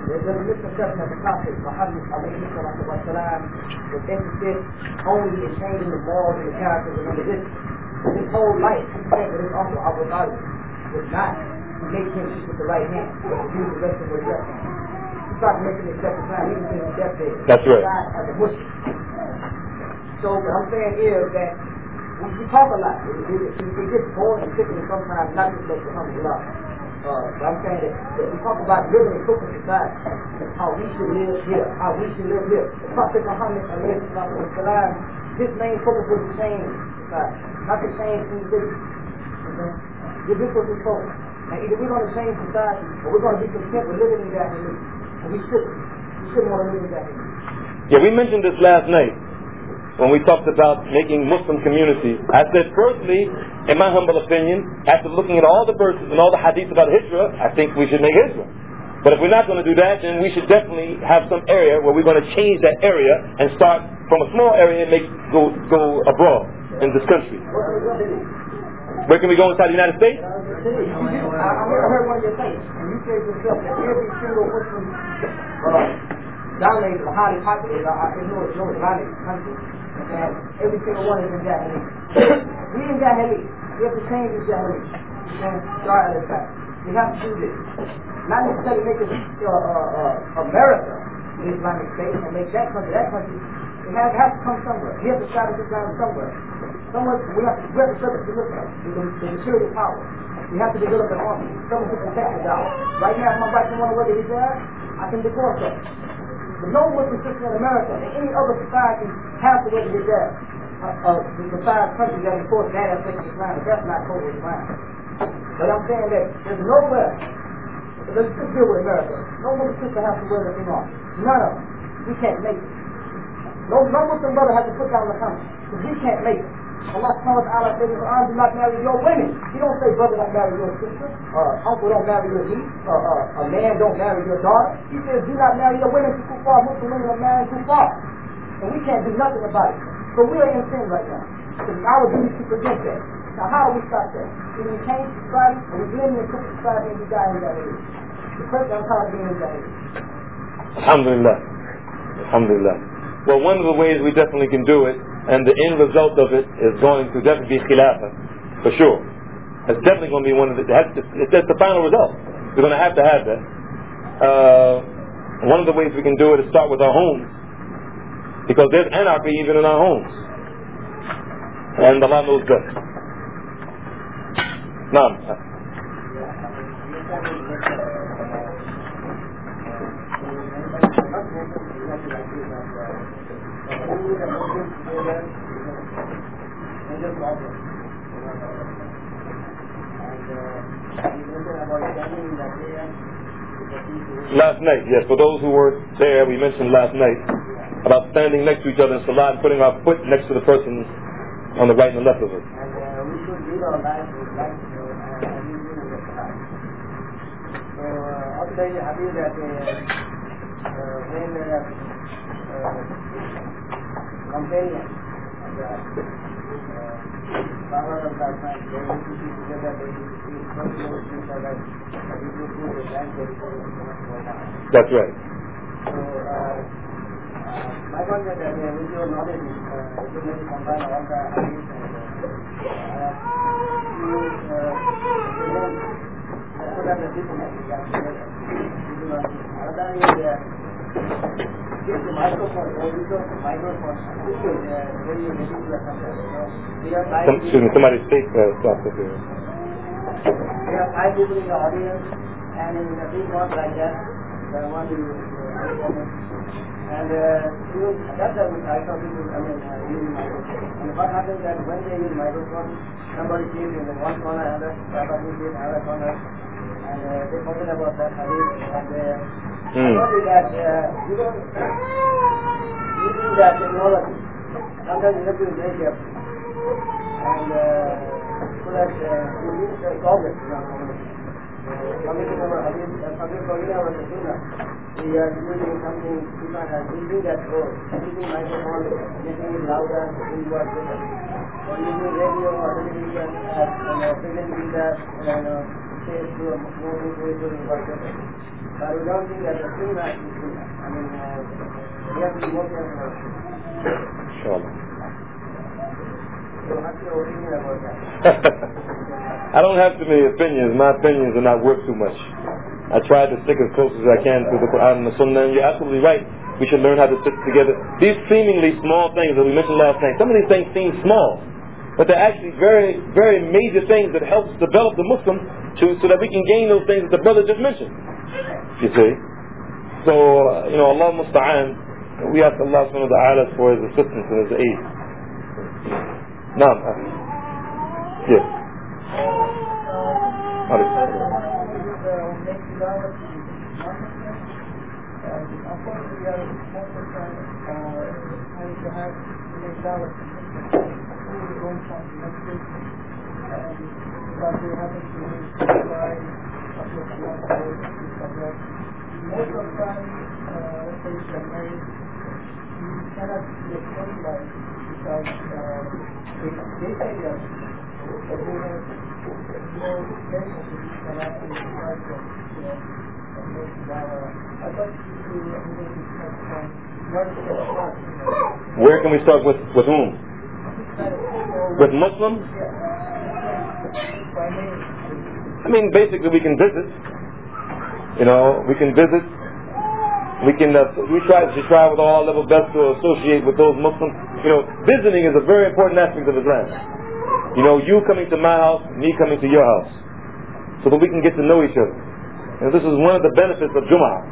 There's a misconception of the Prophet Muhammad ﷺ was interested only in changing the morals and the characters of individuals. His whole life, he said that his uncle Abu Talib was not to make him eat with the right hand, but to use the rest of his left hand. He started making this step time, he was in his deathbed. That's right. As a Muslim. So what I'm saying is that we talk a lot. It gets boring and sickly sometimes, not just like Alhamdulillah. But I'm saying that we talk about living in Christian society, how we should live here, how we should live here. The Prophet Muhammad, his main focus was to change society, not to change individuals. This was his focus. And either we're going to change society, or we're going to be content with living in Jahiliyyah. And we shouldn't want to live in Jahiliyyah. Yeah, we mentioned this last night when we talked about making Muslim communities. I said, firstly, in my humble opinion, after looking at all the verses and all the hadiths about Hijrah, I think we should make Hijrah. But if we're not going to do that, then we should definitely have some area where we're going to change that area and start from a small area and go abroad in this country. Where can we go inside the United States? I never heard one of your things. And you said yourself that every single Muslim dominated or highly populated, I know it's dominated country. And every single one is in Jahiliyyah. We in Jahiliyyah. We have to change this Jahiliyyah. And start at a time. We have to do this. Not necessarily make it America the Islamic State and make that country. It has to come somewhere. We have to start this Islam somewhere. We have to service the material power. We have to develop an army. Someone who can protect us out. Right now, if my wife don't want to wear the hijab, I can divorce her. But no Muslim sister in America and any other society has to wear the hijab. The society country that enforce that aspect of Islam, but that's not total Islam. But I'm saying that there's nowhere, let's just deal with America. No Muslim sister has to wear the thing on. None of them. We can't make it. No Muslim brother has to put down the country. Because we can't make it. Allah subhanahu wa ta'ala says, do not marry your women. He don't say brother don't marry your sister, uncle don't marry your niece, a man don't marry your daughter. He says do not marry your women to kuffar. Muslim women are marrying kuffar. And we can't do nothing about it. So we are in sin right now. It's our duty to prevent that. Now how do we stop that? Either we change society or we blend in Christian society and we die in Jahiliyyah. The person I'm tired of being in Jahiliyyah. Alhamdulillah. Alhamdulillah. Well, one of the ways we definitely can do it, and the end result of it is going to definitely be Khilafah, for sure. It's definitely going to be one of the, that's the final result. We're going to have that. One of the ways we can do it is start with our homes, because there's anarchy even in our homes. And Allah knows best. Naam. Last night, yes, for those who were there, we mentioned last night about standing next to each other in Salah and putting our foot next to the person on the right and the left of us. And we should live our life with life and living in the Salah. So, also the hadith that when companion and power of that mind, they used to be together, they used to be so close to each other, and we used to do the time very close. That's right. So, my point is that with your knowledge, you may combine all the hadith and you put up the different together. Another is the microphone, which is very ridiculous sometimes. We are five somebody speak, stop it here. We have 5 people in the audience, and in a big one like that, the one is and that's the type of people, using microphone. And what happens that when they use microphone, somebody sits in one corner, another person sits in another corner, and they forget about that hadith, and probably that using that technology, sometimes you have to be very careful. And so that you use the progress. Coming our hadith, forgetting our sunnah, we are using something different and using that role, using microphone, making it louder, doing what better. Or using radio or television as presenting that, say to more people to work better. But we don't think that the free match is free. I mean, we have to be working on our Inshallah. So what's your opinion about that? I don't have too many opinions. My opinions are not worth too much. I try to stick as close as I can to the Quran and the Sunnah, and you're absolutely right. We should learn how to sit together. These seemingly small things that we mentioned last night, some of these things seem small, but they're actually very, very major things that help develop the Muslim so that we can gain those things that the brother just mentioned. You see? So, Allah Musta'an, we ask Allah subhanahu wa ta'ala for His assistance and His aid. Naam. Yes. Unfortunately, most of the time, having to have to make dollars going from the next week, but they happen to try most of the time, let's say if you're married, you cannot get socialized because they say that they have no patience with you can actually try to, make dollars. I'd like to where can we start with whom? With Muslims? I mean, basically we can visit. We can visit. We can. We try with all our level best to associate with those Muslims. Visiting is a very important aspect of Islam. You coming to my house, me coming to your house, so that we can get to know each other. And this is one of the benefits of Jum'ah.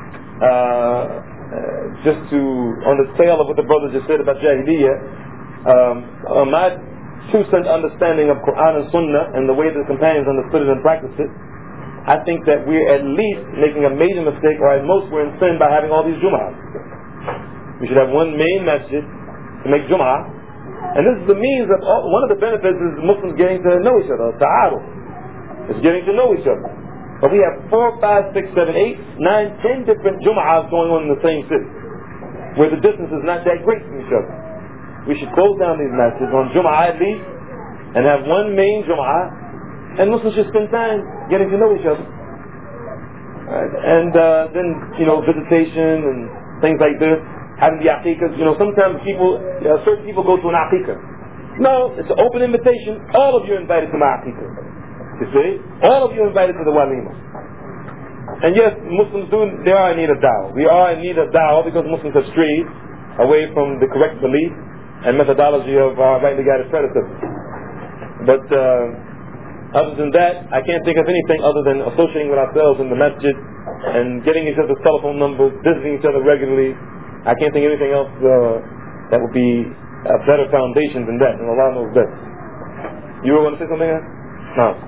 Just to, on the tail of what the brother just said about Jahiliyyah, my 2-cent understanding of Quran and Sunnah and the way the companions understood it and practiced it, I think that we're at least making a major mistake, or at most we're in sin by having all these Jum'ahs. We should have one main masjid to make Jum'ah, and this is the means of, one of the benefits is Muslims getting to know each other, ta'aruf. It's getting to know each other. But we have 4, 5, 6, 7, 8, 9, 10 different Jum'ahs going on in the same city, where the distance is not that great from each other. We should close down these masjids on Jum'ah at least, and have one main Jum'ah, and Muslims should spend time getting to know each other. Right? And then, visitation and things like this, having the aqiqahs. Sometimes certain people go to an aqiqah. No, it's an open invitation. All of you are invited to my aqiqah. You see? All of you are invited to the walima. And yes, Muslims they are in need of da'wah. We are in need of da'wah because Muslims have strayed away from the correct belief and methodology of our rightly guided predecessors. But other than that, I can't think of anything other than associating with ourselves in the masjid and getting each other's telephone numbers, visiting each other regularly. I can't think of anything else that would be a better foundation than that, and Allah knows best. You were going to say something else? No.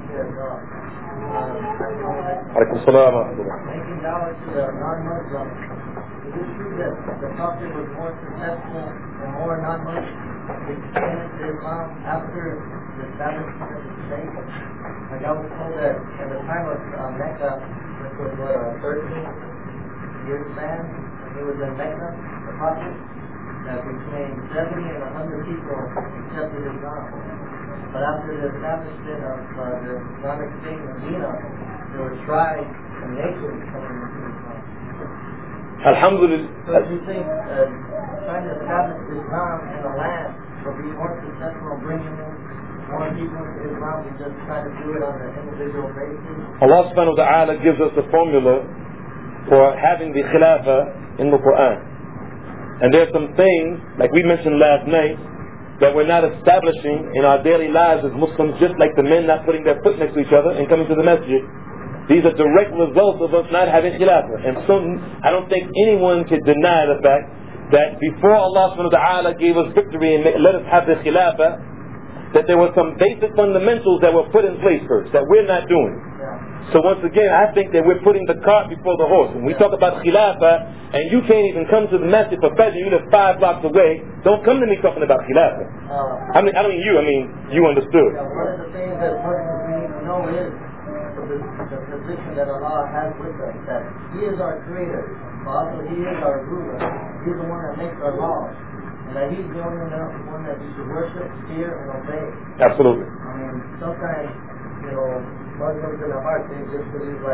Alaikum salam wa rahmatullah. Making da'wah to the non-Muslims, is it true that the Prophet was more successful and more non-Muslims experienced Islam after the establishment of the state? Like I was told that at the time of Mecca, which was 13 years span, when he was in Mecca, the Prophet, that between 70 and 100 people accepted Islam. But after the establishment of the Islamic State in Medina, there were tribes and nations coming into Islam. Alhamdulillah. So do you think trying to establish Islam in a land will be more successful in bringing in more people into Islam than just trying to do it on an individual basis? Allah subhanahu wa ta'ala gives us the formula for having the khilafah in the Quran. And there are some things, like we mentioned last night, that we're not establishing in our daily lives as Muslims, just like the men not putting their foot next to each other and coming to the masjid. These are direct results of us not having khilafah. And so I don't think anyone could deny the fact that before Allah subhanahu wa ta'ala gave us victory and let us have the khilafah, that there were some basic fundamentals that were put in place first, that we're not doing. So once again, I think that we're putting the cart before the horse. When we talk about khilafah, and you can't even come to the masjid for Fajr, you live 5 blocks away, don't come to me talking about khilafah. I don't mean you understood. One of the things that Muslims need to know is the position that Allah has with us, that He is our creator, but also He is our ruler. He's the one that makes our laws. And that He's the only one that we should worship, fear, and obey. Absolutely. I mean, sometimes, Muslims in their heart, they just believe like,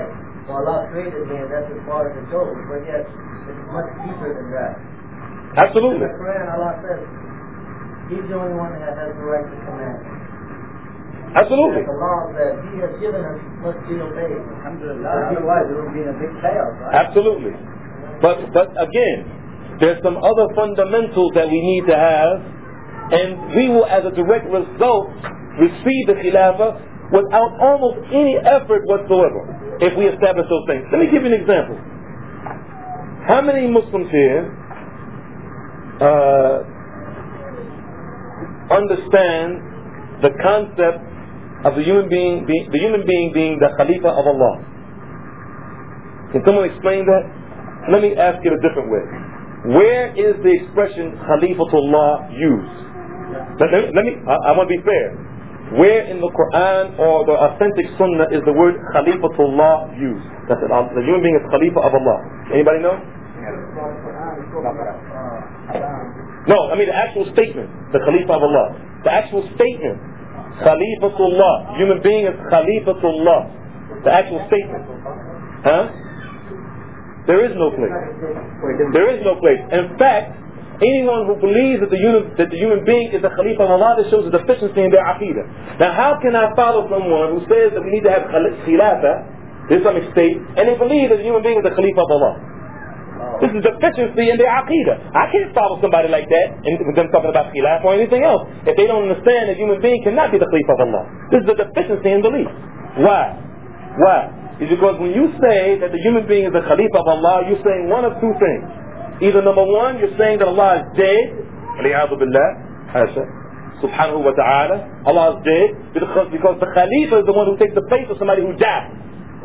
Well, Allah created man, that's as far as it goes, but yet it's much deeper than that. Absolutely. In the Quran, Allah says, He's the only one that has the right to command. Absolutely. The law that He has given us must be obeyed. Alhamdulillah. Otherwise, it would be in a big chaos, right? Absolutely. But again, there's some other fundamentals that we need to have, and we will, as a direct result, receive the Khilafah without almost any effort whatsoever if we establish those things. Let me give you an example. How many Muslims here understand the concept of the human being being the Khalifa of Allah? Can someone explain that? Let me ask it a different way. Where is the expression Khalifatullah used? I want to be fair. Where in the Quran or the authentic Sunnah is the word Khalifatullah used? That's it. The human being is Khalifa of Allah. Anybody know? No, I mean the actual statement, the Khalifa of Allah. The actual statement, Khalifatullah. Human being is Khalifatullah. The actual statement. Huh? There is no place. There is no place. In fact, anyone who believes that the human being is the Khalifa of Allah, this shows a deficiency in their Aqidah. Now how can I follow someone who says that we need to have Khilafah, the Islamic State, and they believe that the human being is the Khalifa of Allah? This is a deficiency in their Aqidah. I can't follow somebody like that and with them talking about Khilafah or anything else if they don't understand that human being cannot be the Khalifa of Allah. This is a deficiency in belief. Why? Why? It's because when you say that the human being is the Khalifa of Allah, you're saying one of two things. Either number one, you're saying that Allah is dead, subhanahu wa ta'ala, Allah is dead, because the Khalifa is the one who takes the place of somebody who died.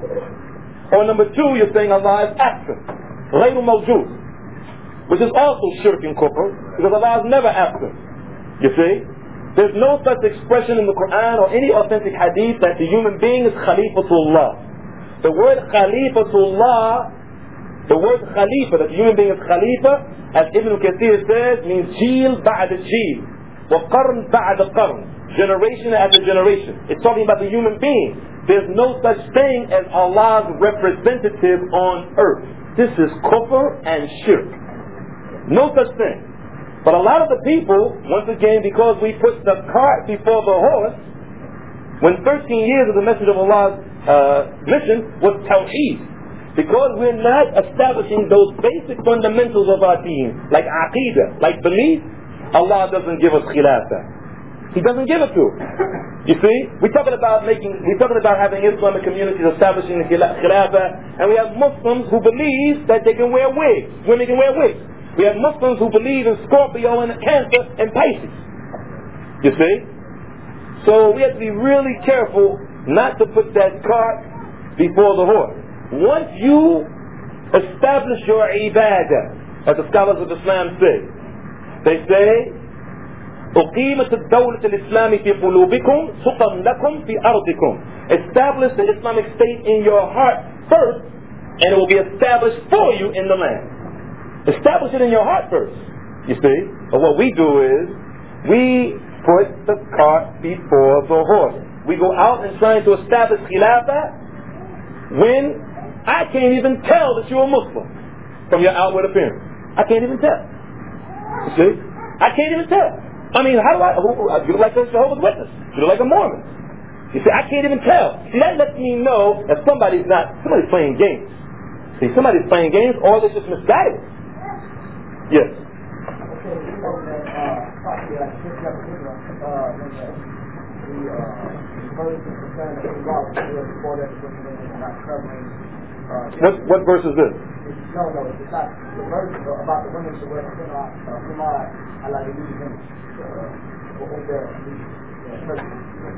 Or number two, you're saying Allah is absent, غير موجود, which is also shirk and kufr, because Allah is never absent. You see? There's no such expression in the Quran or any authentic hadith that the human being is Khalifatullah. The word Khalifatullah, the word Khalifa, that the human being is Khalifa, as Ibn Kathir says, means Jeel ba'da Jeel, wa Qarn ba'da Qarn, generation after generation. It's talking about the human being. There's no such thing as Allah's representative on earth. This is kufr and shirk. No such thing. But a lot of the people, once again, because we put the cart before the horse, when 13 years of the Messenger of Allah's mission was Tawheed, because we're not establishing those basic fundamentals of our deen, like Aqidah, like belief, Allah doesn't give us Khilafah. He doesn't give it to us. You see, we're talking about having Islamic communities, establishing the Khilafah, and we have Muslims who believe that they can wear wigs. Women can wear wigs. We have Muslims who believe in Scorpio and Cancer and Pisces. You see? So we have to be really careful not to put that cart before the horse. Once you establish your ibadah, as the scholars of Islam say, they say, أقيمت الدولة الإسلام في قلوبكم سقم لكم في أرضكم. Establish the Islamic State in your heart first, and it will be established for you in the land. Establish it in your heart first, you see. But what we do is, we put the cart before the horse. We go out and trying to establish Khilafah when I can't even tell that you're a Muslim from your outward appearance. I can't even tell. You see? I can't even tell. I mean, how do you look like a Jehovah's Witness. You look like a Mormon. You see, I can't even tell. See, that lets me know that somebody's playing games. See, somebody's playing games, or they're just misguided. Yes. What verse is this? No, it's not. The verse about the women to wear khimar ala yudihim over their churches.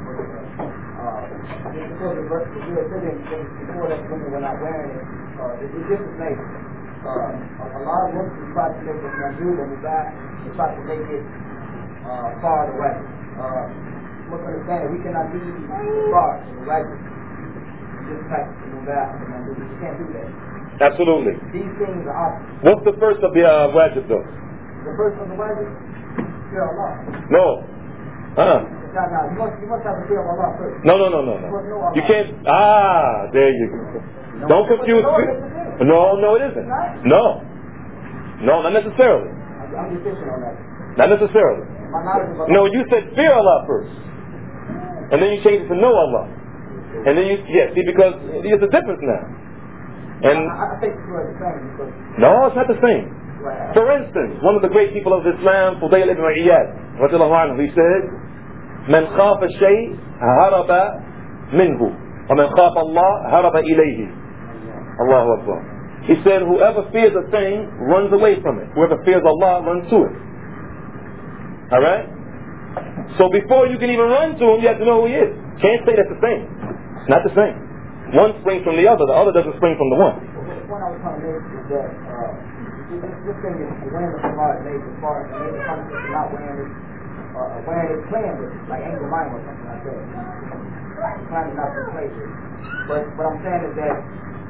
Because the verse was real fitting before that women were not wearing it. It's different things. A lot of Muslims try to make it Najud and Mubah, they try to make it far away. You must understand, we cannot be far in the righteous. Just practice the Mubah and Najud. We can't do that. Absolutely. These things are opposite. What's the first of the wajib though? The first of the wajib? Fear Allah. No. You must have a fear of Allah first. No. You can't. There you go. Don't confuse. No, it isn't. No, not necessarily. I'm deficient on that. Not necessarily. No, you said fear Allah first, and then you changed it to know Allah, and then see, because there's a difference now. And I think it's the same. No, it's not the same. Right. For instance, one of the great people of Islam, Fudayl ibn Iyad, radiallahu anhu, he said, "Man khafa shay haraba minhu, wa man khafa Allah haraba ilayhi." Allahu Akbar. He said, whoever fears a thing runs away from it. Whoever fears Allah runs to it. Alright? So before you can even run to him, you have to know who he is. Can't say that's the same. It's not the same. One springs from the other doesn't spring from the one. The point I was trying to make is that this thing is wearing the Quran made as far as the concept of not wearing it, playing with it, like anger mind or something like that. Trying to not to play with it. But what I'm saying is that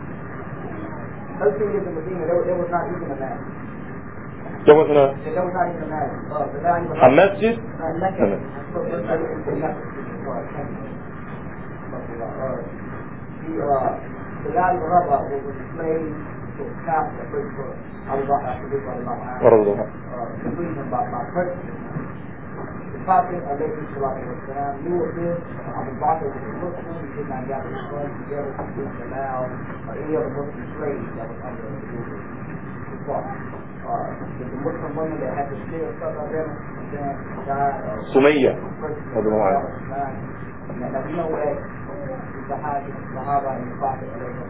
13 years in Medina, there was not even a man. There wasn't a... There was not even a man. A masjid? The guy in Rabah was a slave to a Catholic for Abu Bakr, by purchase. The Prophet knew of this. Abu Bakr was a Muslim. He did not gather his sons together to allow any other Muslim slave that was under his father. The Muslim women that had to steal stuff out there, died. Sumayya. Now we know that the Sahaba and the Prophet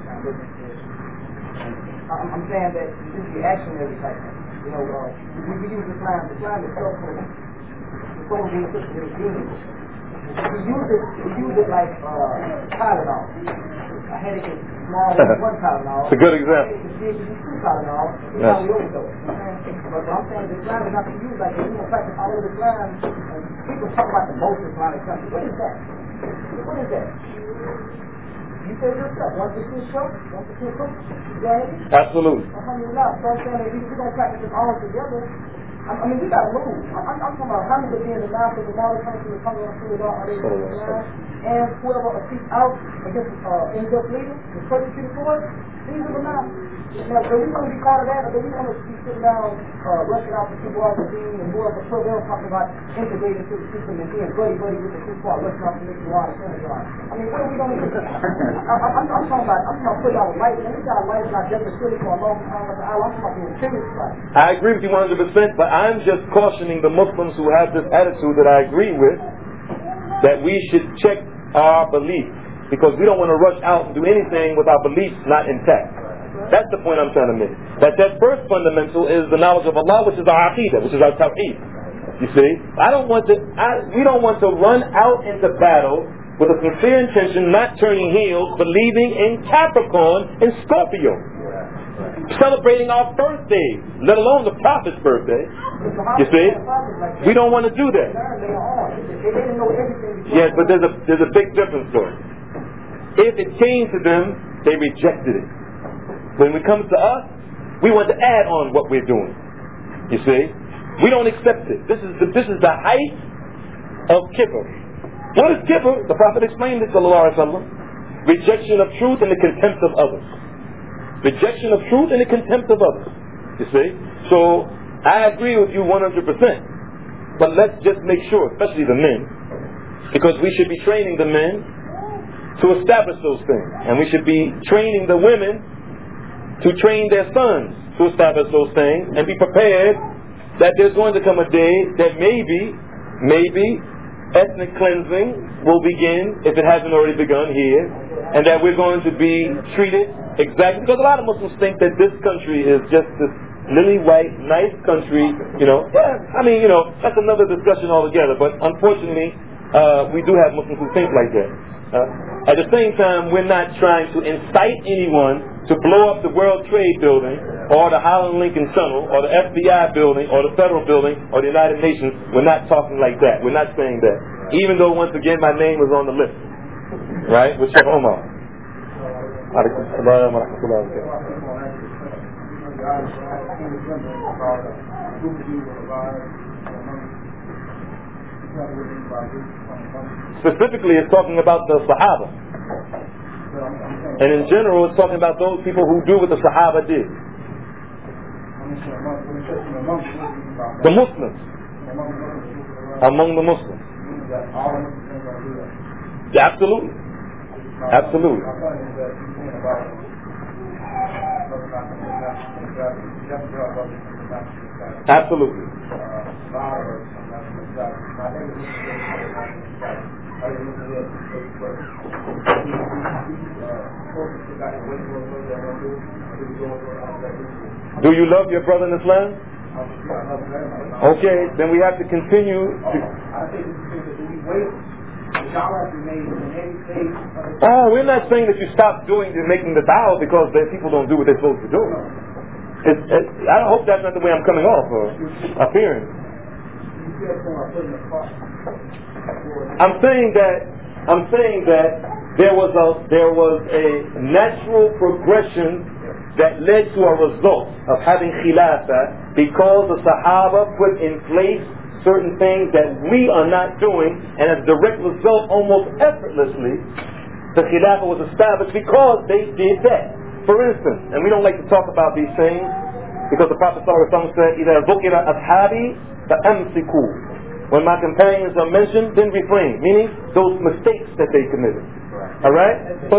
I'm saying that this is reactionary type thing. We use Islam. Islam is so being we use it like Tylenol. A headache is small as one Tylenol. It's a good example. It's big as two Tylenol. It's how we overdose. But I'm saying the Islam is not to use like in practice all over Islam. And people talk about the most Islamic country. What is that? What is that? You say yourself, 1% show, 1% cook, absolutely. Alhamdulillah. So I'm saying that we're going to practice it all together. I mean, we got to move. I'm talking about how many being the mouth of the model country of Rasulullah and whoever speaks out against unjust leaders and persecuted for us, these are the mouths. Now, do we want to be part of that, or do we want to be sitting down, rushing out the people out the team and whoever they're talking about integrating into the system and being buddy with the people rushing out to make you on and on. I mean, what are we going to do? I'm talking about putting our life, and we got a life not demonstrated for a long time. I'm talking about being serious about it. I agree with you 100%, but I'm just cautioning the Muslims who have this attitude that I agree with, that we should check our beliefs, because we don't want to rush out and do anything with our beliefs not intact. That's the point I'm trying to make. That first fundamental is the knowledge of Allah, which is our aqidah, which is our tawheed. You see, we don't want to run out into battle with a sincere intention, not turning heels, believing in Capricorn and Scorpio, celebrating our birthday, let alone the Prophet's birthday. You see, we don't want to do that. Yes, but there's a big difference though. If it came to them, they rejected it. When it comes to us, we want to add on what we're doing. You see, we don't accept it. This is the height of kibr. What is kibr? The Prophet explained it, sallallahu alaihi wasallam. Rejection of truth and the contempt of others. Rejection of truth and the contempt of others. You see, so I agree with you 100%. But let's just make sure, especially the men, because we should be training the men to establish those things, and we should be training the women to train their sons to establish those things, and be prepared that there's going to come a day that maybe ethnic cleansing will begin, if it hasn't already begun here, and that we're going to be treated exactly, because a lot of Muslims think that this country is just this lily white, nice country, that's another discussion altogether, but unfortunately, we do have Muslims who think like that. At the same time, we're not trying to incite anyone to blow up the World Trade Building or the Holland Lincoln Tunnel or the FBI building or the Federal Building or the United Nations. We're not talking like that. We're not saying that. Even though, once again, my name was on the list. Right? With Sheikh Omar. Specifically, it's talking about the Sahaba. And in general, it's talking about those people who do what the Sahaba did. The Muslims. Among the Muslims. Absolutely. Absolutely. Absolutely. Do you love your brother in Islam? Okay, then we have to continue to... Oh, we're not saying that you stop making the da'wah because people don't do what they're supposed to do. I hope that's not the way I'm coming off or appearing. I'm saying that there was a natural progression that led to a result of having khilafah because the Sahaba put in place certain things that we are not doing, and as a direct result, almost effortlessly, the khilafah was established because they did that. For instance, and we don't like to talk about these things because the Prophet ﷺ said, إِذَا ذُكِرَ أَصْحَابِي فَأَمْسِكُوا. When my companions are mentioned, then refrain, meaning those mistakes that they committed. Alright?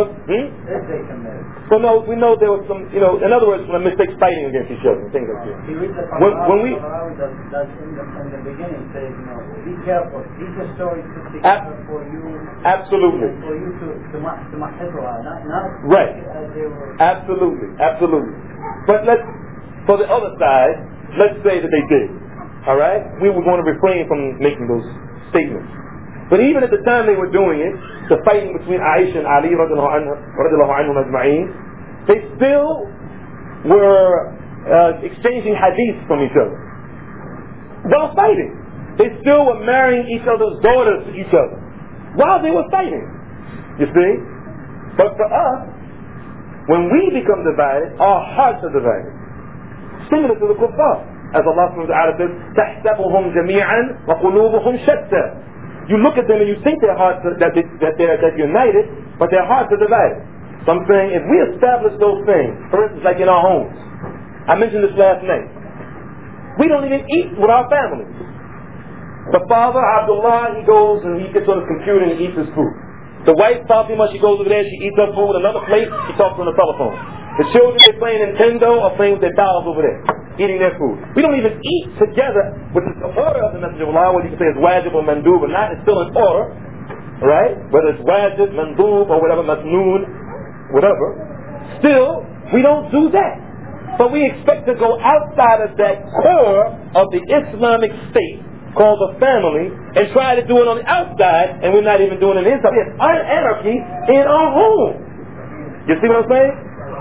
So no, we know there was some, in other words, when mistakes fighting against each other, things like that. When we... in the beginning says, be careful. These are stories put together for you. Absolutely. For you to not right. Absolutely. But for the other side, let's say that they did. Alright? We were going to refrain from making those statements. But even at the time they were doing it, the fighting between Aisha and Ali radiallahu anhum ajma'een, they still were exchanging hadiths from each other while fighting. They still were marrying each other's daughters to each other while they were fighting. You see? But for us, when we become divided, our hearts are divided. Similar to the kuffar. As Allah subhanahu wa ta'ala says, تَحْسَبُهُمْ جَمِيعًا وَقُلُوبُهُمْ شَتَّى. You look at them and you think their hearts that they're united, but their hearts are divided. So I'm saying, if we establish those things, for instance, like in our homes, I mentioned this last night, we don't even eat with our families. The father, Abdullah, he goes and he gets on his computer and he eats his food. The wife, Fatima, she goes over there, she eats her food, another plate, she talks on the telephone. The children, they're playing Nintendo or playing with their dolls over there, eating their food. We don't even eat together, which is the order of the Messenger of Allah, whether you can say it's wajib or mandub or not, it's still in order, right? Whether it's wajib, mandub, or whatever, masnoon, whatever. Still, we don't do that. But we expect to go outside of that core of the Islamic state called the family and try to do it on the outside, and we're not even doing it inside. It's anarchy in our home. You see what I'm saying?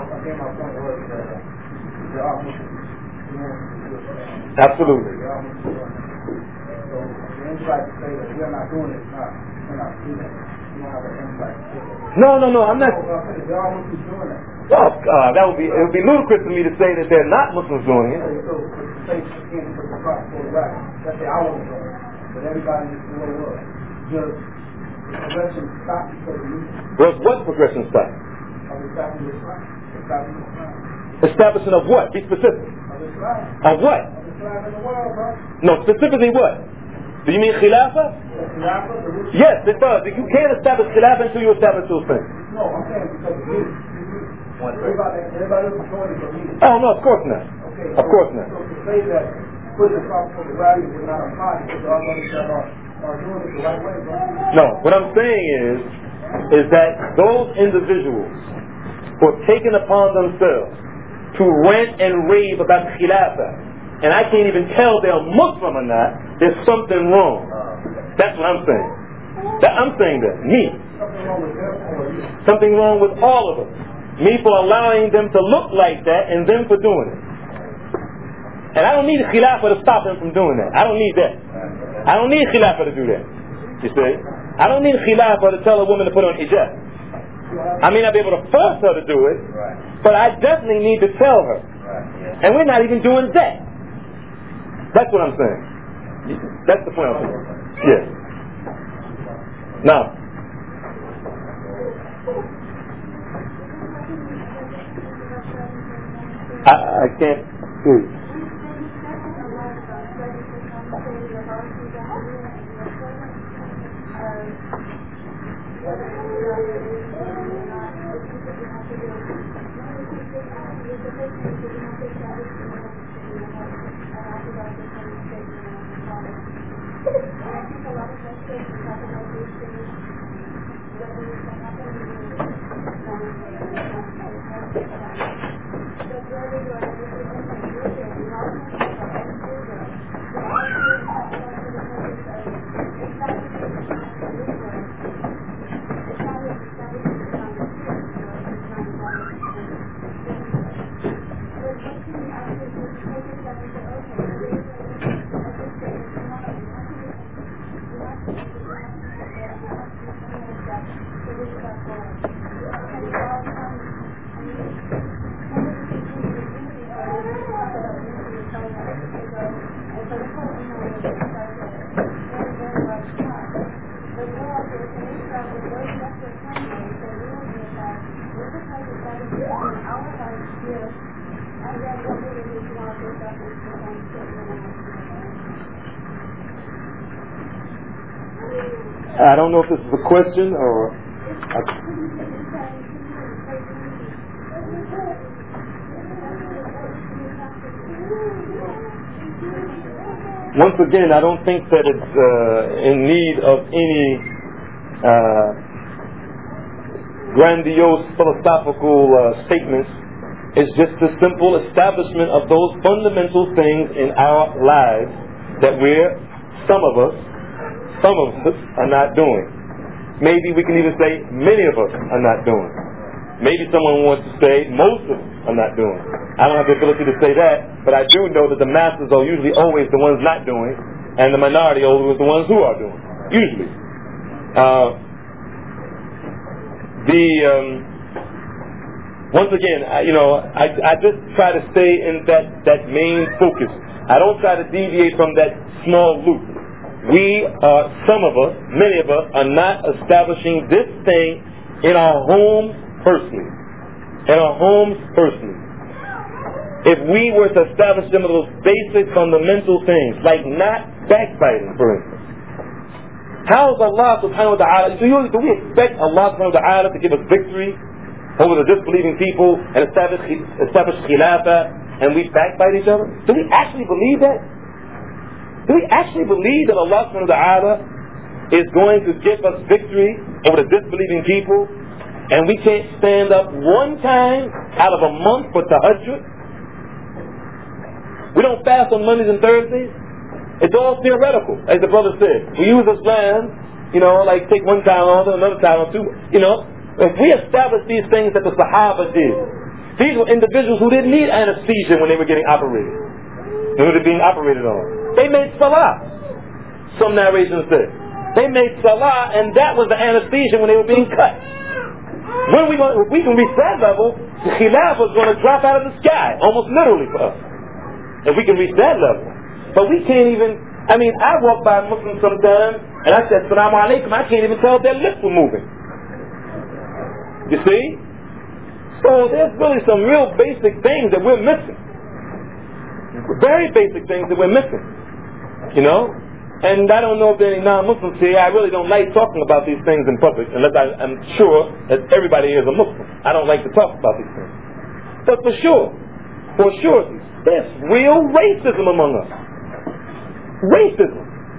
Absolutely. No, I'm not. Oh, it would be ludicrous for me to say that they're not Muslims doing it. Well, what progression stop? Establishment of what? Be specific. Of what? No, specifically what? Do you mean khilafah? Yes, it does. You can't establish khilafah until you establish those things. No, I'm saying because of you. Everybody else is doing it for me. Oh, no, of course not. Okay, of course not. So to say that putting the cross on the values is not applying because all others that are doing it the right way, right? No, what I'm saying is that those individuals who have taken upon themselves to rant and rave about khilafah, and I can't even tell they're Muslim or not, there's something wrong. That's what I'm saying. I'm saying that. Me. Something wrong with all of us. Me for allowing them to look like that and them for doing it. And I don't need khilafah to stop them from doing that. I don't need that. I don't need khilafah to do that. You see? I don't need khilafah to tell a woman to put on hijab. I may not be able to force her to do it, but I definitely need to tell her. And we're not even doing that. That's what I'm saying. That's the point I'm saying. Yes. Now, I can't hear you. I don't know if this is a question or... Once again, I don't think that it's in need of any grandiose philosophical statements. It's just the simple establishment of those fundamental things in our lives that some of us are not doing. Maybe we can even say many of us are not doing. Maybe someone wants to say most of us are not doing. I don't have the ability to say that, but I do know that the masses are usually always the ones not doing, and the minority are always the ones who are doing. Usually. Once again, I just try to stay in that main focus. I don't try to deviate from that small loop. Some of us, many of us, are not establishing this thing in our homes personally. If we were to establish some of those basic fundamental things, like not backbiting, for instance. How is Allah subhanahu wa ta'ala, do we expect Allah subhanahu wa ta'ala to give us victory over the disbelieving people and establish khilafah and we backbite each other? Do we actually believe that? Do we actually believe that Allah subhanahu wa ta'ala is going to give us victory over the disbelieving people and we can't stand up one time out of a month for tahajjud? We don't fast on Mondays and Thursdays. It's all theoretical, as the brother said. We use this land, like take one Tylenol, another Tylenol, two, If we establish these things that the Sahaba did, these were individuals who didn't need anesthesia when they were getting operated. When they were being operated on. They made salah. Some narrations said. They made salah, and that was the anesthesia when they were being cut. If we can reach that level, the khilafah is going to drop out of the sky, almost literally for us. If we can reach that level. But we can't even, I walk by Muslims sometimes, and I said, Assalamu alaikum, I can't even tell if their lips were moving. You see? So there's really some real basic things that we're missing. Very basic things that we're missing. And I don't know if there are any non-Muslims here. I really don't like talking about these things in public, unless I'm sure that everybody here is a Muslim. I don't like to talk about these things. But for sure, there's real racism among us. Racism.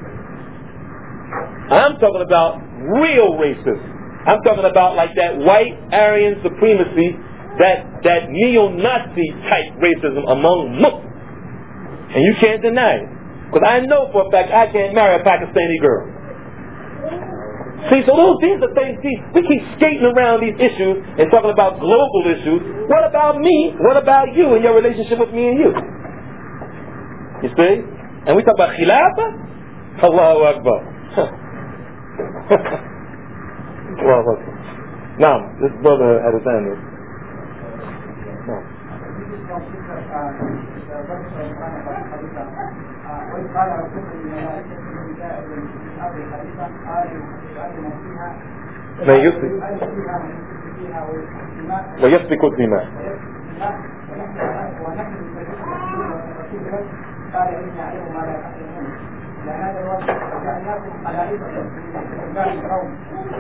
I'm talking about real racism. I'm talking about like that white Aryan supremacy, that neo-Nazi type racism among Muslims. And you can't deny it. Because I know for a fact I can't marry a Pakistani girl. See, so these are things, we keep skating around these issues and talking about global issues. What about me? What about you and your relationship with me and you? You see? And we talk about khilafah? Allahu Akbar. Allahu Akbar. Now, this brother had his hand up. No. وإذ قال ربكم للملائكة جاعل في الأرض خليفة قالوا يعلم فيها من يسفك ويسفك الدماء ونحن قال إن علم ما لا تعلمون لأن هذا الوقت جعلناكم خلائفة في القوم.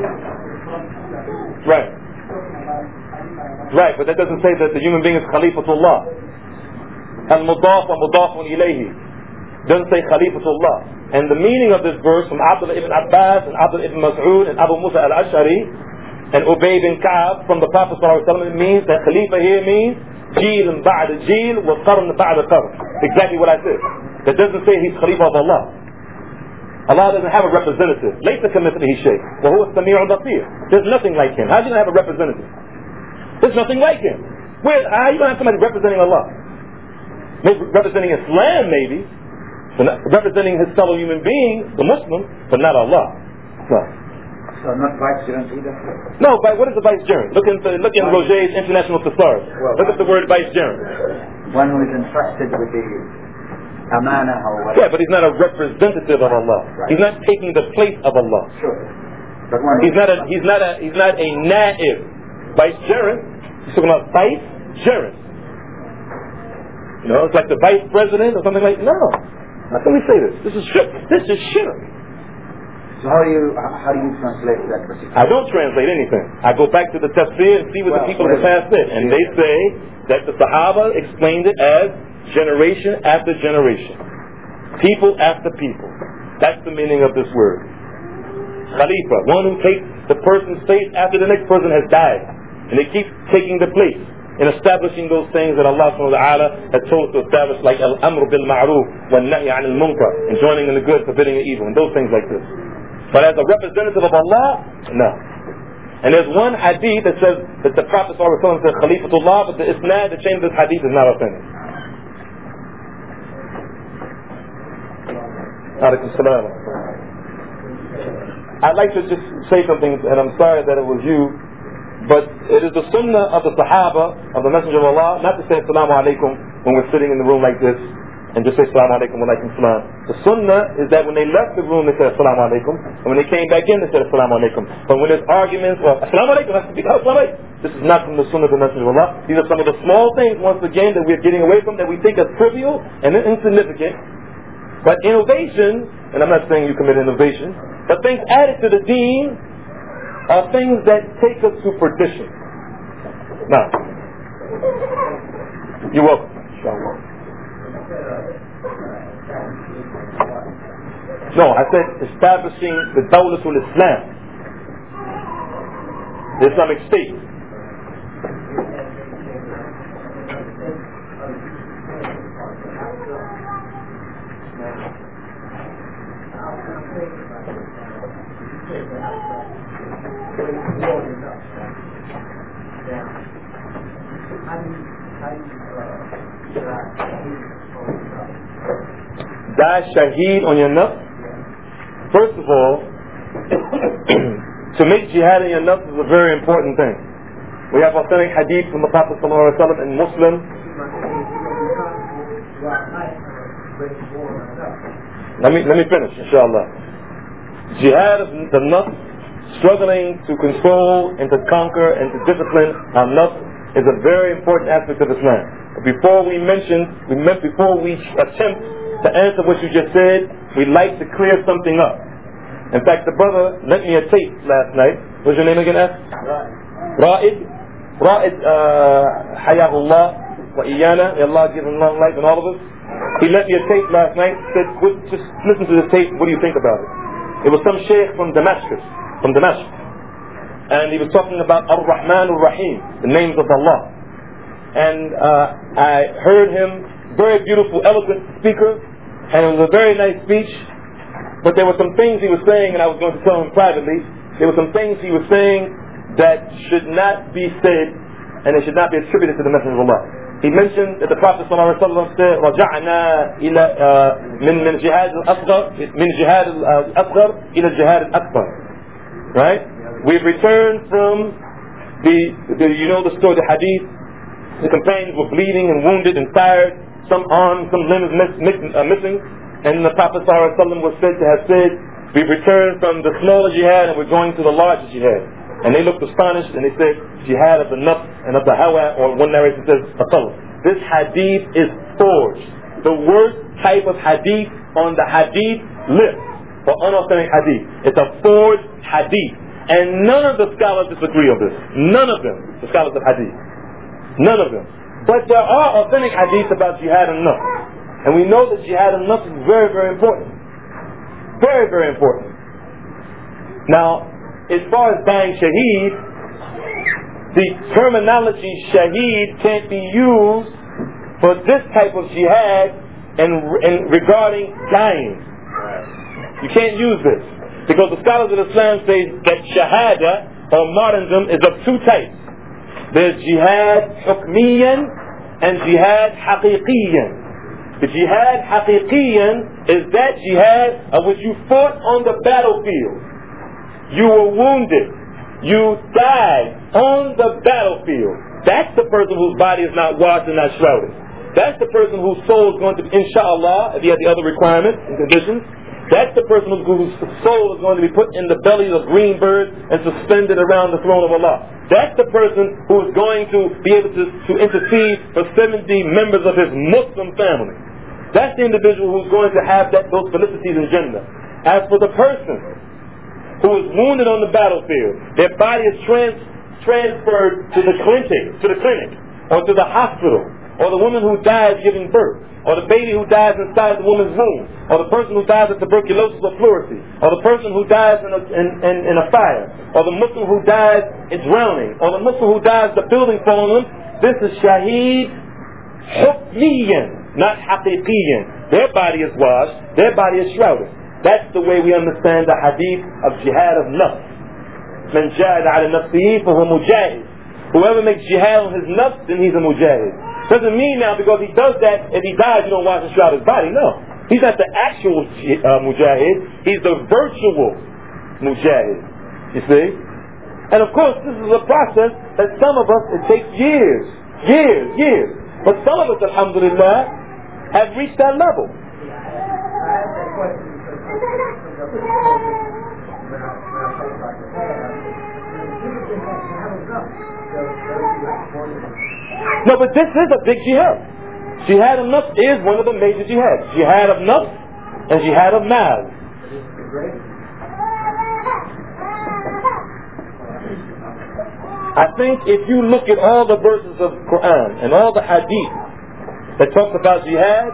Right, but that doesn't say that the human being is Khalifatullah. Al-Mudaf wa Mudafun ilayhi. Doesn't say Khalifatullah. And the meaning of this verse from Abdullah ibn Abbas and Abdullah ibn Mas'ud and Abu Musa al-Ash'ari and Ubay bin Ka'ab from the Prophet ﷺ, it means that Khalifa here means Jeel ba'da Jeel wa Qarn ba'da Qarn. Exactly what I said. That doesn't say he's Khalifa of Allah. Allah doesn't have a representative. ليس كمثله شيء وهو السميع البصير. There's nothing like him. How are you going to have a representative? There's nothing like him. How are you going to have somebody representing Allah? Maybe representing Islam, maybe. But not representing his fellow human being, the Muslim, but not Allah. No. So not vicegerent either? No, but what is a vicegerent? Look in Roger's International Thesaurus. Look at the word vicegerent. One who is entrusted with the amana or whatever. Yeah, but he's not a representative of Allah. Right. He's not taking the place of Allah. Sure. But one he's not a na'ib. Vicegerent. He's talking about vicegerent. You know, it's like the vice president or something like. No. How can we say this? This is shirk. This is shirk. So how do you translate that particular? I don't translate anything. I go back to the tafsir and see what the people of the past said, and they say that the Sahaba explained it as generation after generation, people after people. That's the meaning of this word. Khalifa, one who takes the person's place after the next person has died, and they keep taking the place in establishing those things that Allah subhanahu wa ta'ala has told us to establish, like al-amr bil ma'ruf wa nahy anil munkar, and joining in the good, forbidding the evil, and those things like this. But as a representative of Allah, no. And there's one hadith that says that the Prophet ﷺ said Khalifatullah, but the isnad, the chain of this hadith is not authentic. I'd like to just say something, and I'm sorry that it was you, but it is the sunnah of the Sahaba, of the Messenger of Allah, not to say Assalamu alaikum when we're sitting in the room like this, and just say Assalamu alaikum wa alaikum salam. The sunnah is that when they left the room they said Assalamu alaikum, and when they came back in they said Assalamu alaikum. But when there's arguments, well, Assalamu alaikum, this is not from the sunnah of the Messenger of Allah. These are some of the small things, once again, that we're getting away from, that we think are trivial and insignificant. But innovation, and I'm not saying you commit innovation, but things added to the deen are things that take us to perdition. Now, you're welcome. No, I said establishing the Dawlatul Islam, the Islamic State. Die shaheed on your nafs. First of all, to make jihad in your nafs is a very important thing. We have authentic hadith from the Prophet ﷺ and Muslim. Let me finish, inshallah. Jihad of the nafs, struggling to control and to conquer and to discipline our nafs, is a very important aspect of Islam. Before we attempt to answer what you just said, we'd like to clear something up. In fact, the brother lent me a tape last night. What's your name again, F? Ra'id, Hayahullah wa Iyana. May Allah give him long life and all of us. He lent me a tape last night. Said, just listen to this tape. What do you think about it? It was some sheikh from Damascus, and he was talking about Ar-Rahman Ar-Rahim, the names of Allah. And I heard him, very beautiful, eloquent speaker, and it was a very nice speech. But there were some things he was saying, and I was going to tell him privately. There were some things he was saying that should not be said, and they should not be attributed to the Messenger of Allah. He mentioned that the Prophet ﷺ said, "Raja'na ila min jihad al-asghar ila jihad al-akbar." Right? We've returned from the story, the hadith. The companions were bleeding and wounded and tired, some arm, some limb is missing, and the Prophet ﷺ was said to have said, we've returned from the smaller jihad and we're going to the larger jihad. And they looked astonished and they said, jihad of the nafs and of the hawa, or one narration says, asal. This hadith is forged. The worst type of hadith on the hadith list for unauthentic hadith. It's a forged hadith. And none of the scholars disagree on this. None of them, the scholars of hadith. None of them. But there are authentic hadiths about jihad and nafs. And we know that jihad and nafs is very, very important. Very, very important. Now, as far as dying shaheed, the terminology shaheed can't be used for this type of jihad and regarding dying. You can't use this. Because the scholars of Islam say that shahada, or martyrdom, is of two types. There's jihad hukmiyan and jihad haqiqiyan. The jihad haqiqiyan is that jihad of which you fought on the battlefield. You were wounded. You died on the battlefield. That's the person whose body is not washed and not shrouded. That's the person whose soul is going to be, inshallah, if he had the other requirements and conditions, that's the person whose soul is going to be put in the bellies of green birds and suspended around the throne of Allah. That's the person who is going to be able to intercede for 70 members of his Muslim family. That's the individual who's going to have those felicities in Jannah. As for the person who is wounded on the battlefield, their body is transferred to the clinic, or to the hospital, or the woman who dies giving birth, or the baby who dies inside the woman's womb, or the person who dies of tuberculosis or pleurisy, or the person who dies in a fire, or the Muslim who dies in drowning, or the Muslim who dies the building falling on them. This is shaheed hukmiyan, not haqiqiyan. Their body is washed, their body is shrouded. That's the way we understand the hadith of jihad of nafs. Man jahada ala nafsihi fahuwa mujahid. Whoever makes jihad on his nafs, then he's a mujahid. Doesn't mean now because he does that, if he dies, you don't wash and shroud his body. No. He's not the actual mujahid. He's the virtual mujahid. You see? And of course, this is a process that some of us, it takes years. But some of us, alhamdulillah, have reached that level. I asked that question because no, but this is a big jihad. Jihad of nafs is one of the major jihads. Jihad of nafs and jihad of mal. I think if you look at all the verses of Quran and all the hadith that talks about jihad,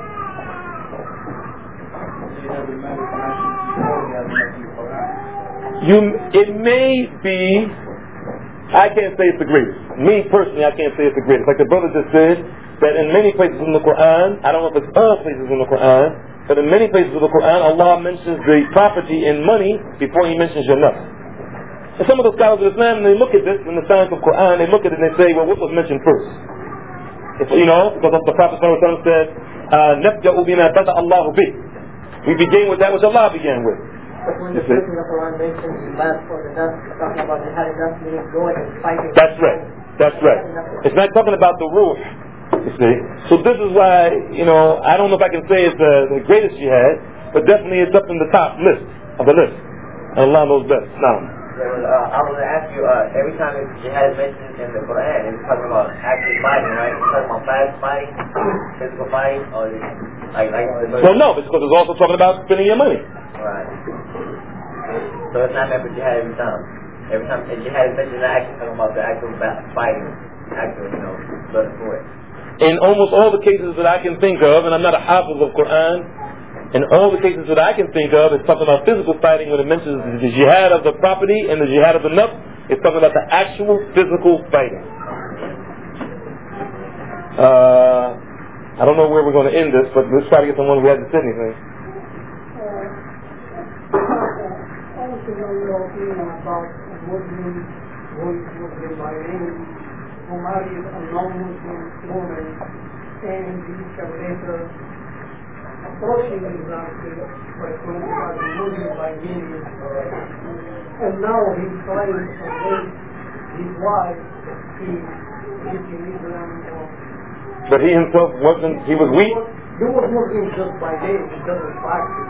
it may be, I can't say it's the greatest. Me personally, I can't say it's the greatest. Like the brother just said, that in many places in the Quran, I don't know if it's all places in the Quran, but in many places of the Quran, Allah mentions the property in money before He mentions your nafs. And some of the scholars of Islam, they look at this in the science of Quran, they look at it and they say, well, what was mentioned first? Because the Prophet said, نَبْدَأُ بِمَا بَدَأَ اللَّهُ بِهِ. We begin with that which Allah began with. When the person of the Quran mentions last for the nafs, talking about jihad and nafs, meaning going and fighting. That's right. It's not talking about the ruh, you see. So this is why, I don't know if I can say it's the greatest jihad, but definitely it's up in the top list of the list. And Allah knows best. Now. I was going to ask you, every time jihad is mentioned in the Quran, it's talking about actually fighting, right? It's talking about fast fighting, physical fighting, or well, no, because it's also talking about spending your money. Right. So it's not meant for jihad every time. Every time jihad is mentioned, it's not actually talking about the actual fighting, actual, blood and sweat. In almost all the cases that I can think of, and I'm not a hafiz of Quran, in all the cases that I can think of, it's talking about physical fighting when it mentions the jihad of the property and the jihad of the nafs. It's talking about the actual physical fighting. I don't know where we're going to end this, but let's try to get someone who hasn't said anything. I want to know your opinion about a Muslim who is Muslim by name, who marries a non-Muslim woman, and he can later approaching exactly by calling about the Muslim by name, and now he's trying to convince his wife to live in Islam or But he himself wasn't, he was weak. He was Muslim just by name, he doesn't practice.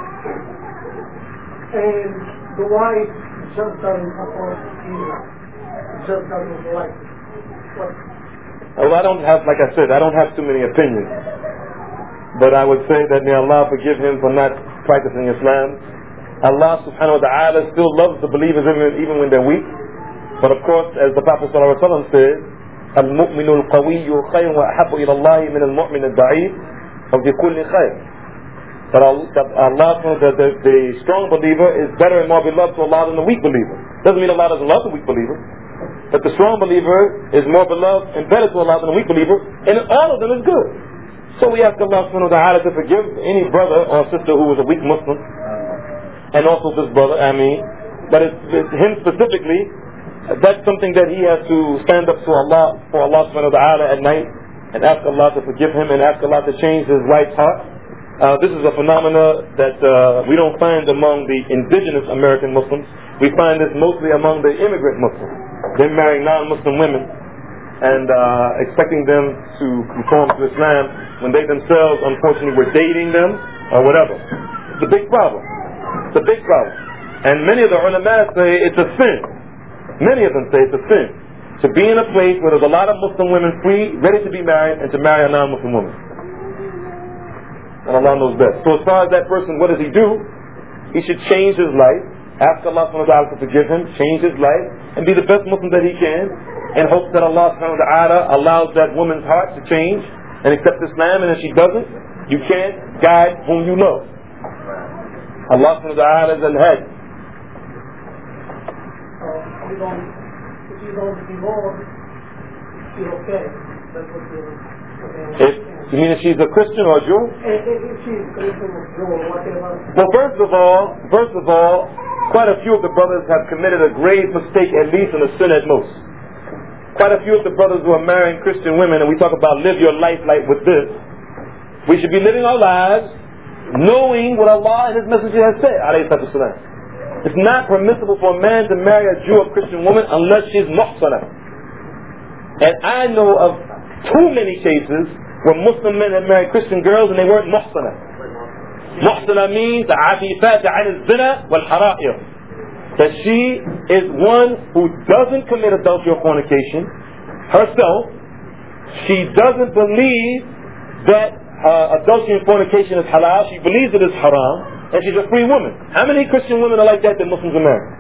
And the wife just doesn't support Islam. Just doesn't like it. Well, I don't have, like I said, I don't have too many opinions. But I would say that may Allah forgive him for not practicing Islam. Allah subhanahu wa ta'ala still loves the believers even when they're weak. But of course, as the Prophet sallallahu alaihi wasallam said, المؤمن القوي خير وأحب إلى الله من المؤمن الضعيف وفي كل خير. But Allah, the strong believer is better and more beloved to Allah than the weak believer. Doesn't mean Allah doesn't love the weak believer, but the strong believer is more beloved and better to Allah than the weak believer, and all of them is good. So we ask Allah subhanahu wa ta'ala to forgive any brother or sister who was a weak Muslim, and also this brother, but it's him specifically. That's something that he has to stand up to Allah, for Allah subhanahu wa ta'ala at night, and ask Allah to forgive him, and ask Allah to change his wife's heart. This is a phenomena that we don't find among the indigenous American Muslims. We find this mostly among the immigrant Muslims. They're marrying non-Muslim women and expecting them to conform to Islam when they themselves, unfortunately, were dating them or whatever. It's a big problem. It's a big problem. And many of the ulama say it's a sin. Many of them say it's a sin to be in a place where there's a lot of Muslim women free, ready to be married, and to marry a non-Muslim woman. And Allah knows best. So as far as that person, what does he do? He should change his life, ask Allah subhanahu wa ta'ala to forgive him, change his life, and be the best Muslim that he can, in hopes that Allah subhanahu wa ta'ala allows that woman's heart to change and accept Islam, and if she doesn't, you can't guide whom you love. Allah subhanahu wa ta'ala is al-Hadi. If you don't divorce, you're okay. That's what you're You mean if she's a Christian or a Jew? If she's Christian or Jew or whatever. Well, first of all, quite a few of the brothers have committed a grave mistake, at least, and a sin at most. Quite a few of the brothers who are marrying Christian women, and we talk about live your life like with this, we should be living our lives knowing what Allah and His Messenger has said, alayhi salatu wasalam. It's not permissible for a man to marry a Jew or Christian woman unless she's muhsana. And I know of too many cases where Muslim men have married Christian girls and they weren't muhsana. Muhsana means afifat an al-zina wal-hara'ir. That she is one who doesn't commit adultery or fornication herself. She doesn't believe that adultery and fornication is halal. She believes it is haram. And she's a free woman. How many Christian women are like that Muslims are marrying?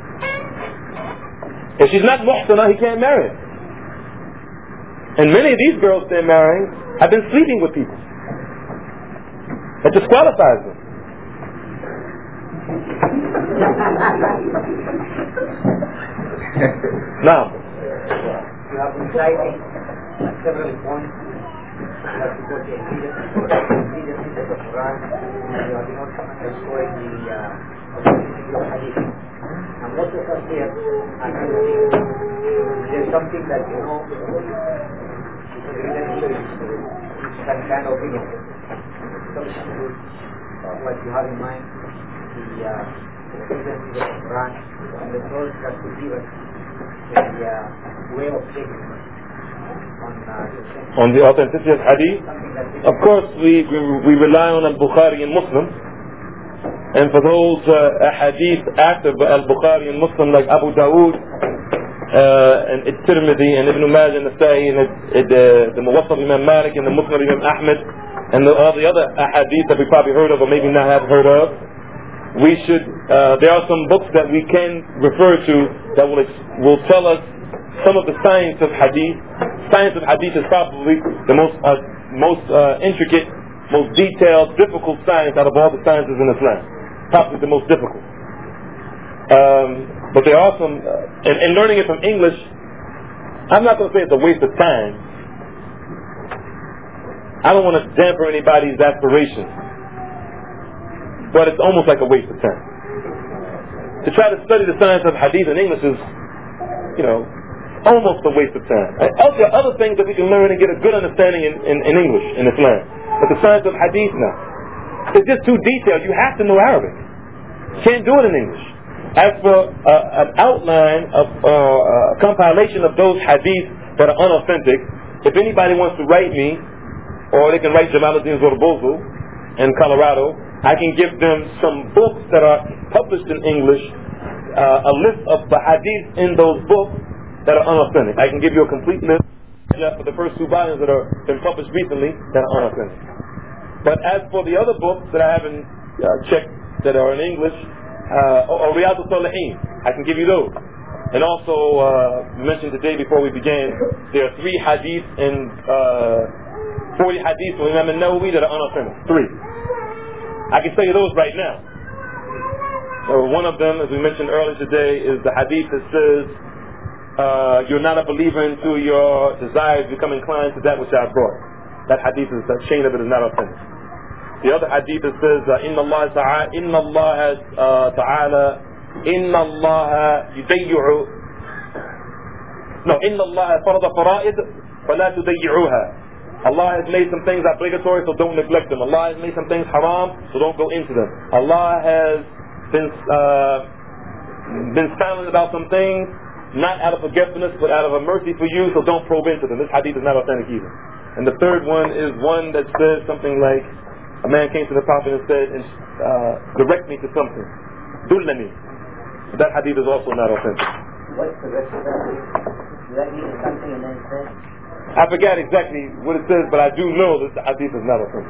If she's not muhsana, he can't marry her. And many of these girls they're marrying have been sleeping with people. That disqualifies them. Now, you have been citing several points. You have to go to immediately the Quran, and you have not underscoring the hadith. And most of us here are there's something that you know is some kind of opinion. What you have in mind, the evidence of the Quran, and the source that could give us the way of taking on the authenticity of hadith. Of course, we rely on al-Bukhari and Muslim. And for those hadith after al-Bukhari and Muslim, like Abu Dawood, and Tirmidhi, and Ibn Majah, and Nasa'i, and the Muwatta of Imam Malik, and the Muslim of Imam Ahmed, and all the other hadith that we probably heard of or maybe not have heard of, we should, there are some books that we can refer to that will tell us some of the science of hadith. Science of hadith is probably the most intricate, most detailed, difficult science out of all the sciences in Islam. Probably the most difficult. But there are some, and learning it from English, I'm not going to say it's a waste of time. I don't want to damper anybody's aspirations. But it's almost like a waste of time. To try to study the science of hadith in English is, almost a waste of time. There are other things that we can learn and get a good understanding in English, in Islam. But the science of hadith, no. It's just too detailed. You have to know Arabic. Can't do it in English. As for an outline of a compilation of those hadith that are unauthentic, if anybody wants to write me, or they can write Jamaluddin Zorbozo in Colorado, I can give them some books that are published in English, a list of the hadith in those books that are unauthentic. I can give you a complete list for the first 2 volumes that have been published recently that are unauthentic. But as for the other books that I haven't checked that are in English, or Riyadh al-Salihin, I can give you those. And also, mentioned today before we began, there are 3 hadiths and 40 hadiths from Imam al-Nawawi that are unauthentic. 3. I can tell you those right now. One of them, as we mentioned earlier today, is the hadith that says, you're not a believer until your desires become inclined to that which I brought. That hadith is, the chain of it is not authentic. The other hadith that says, Inna Allah farada fara'id fala tudayyi'uha. Allah has made some things obligatory, so don't neglect them. Allah has made some things haram, so don't go into them. Allah has been silent about some things, not out of forgetfulness, but out of a mercy for you, so don't probe into them. This hadith is not authentic either. And the third one is one that says something like, a man came to the Prophet and said, direct me to something. Dullani. That hadith is also not authentic. What's the rest of that? Does that mean something and then say? I forgot exactly what it says, but I do know that the hadith is not authentic.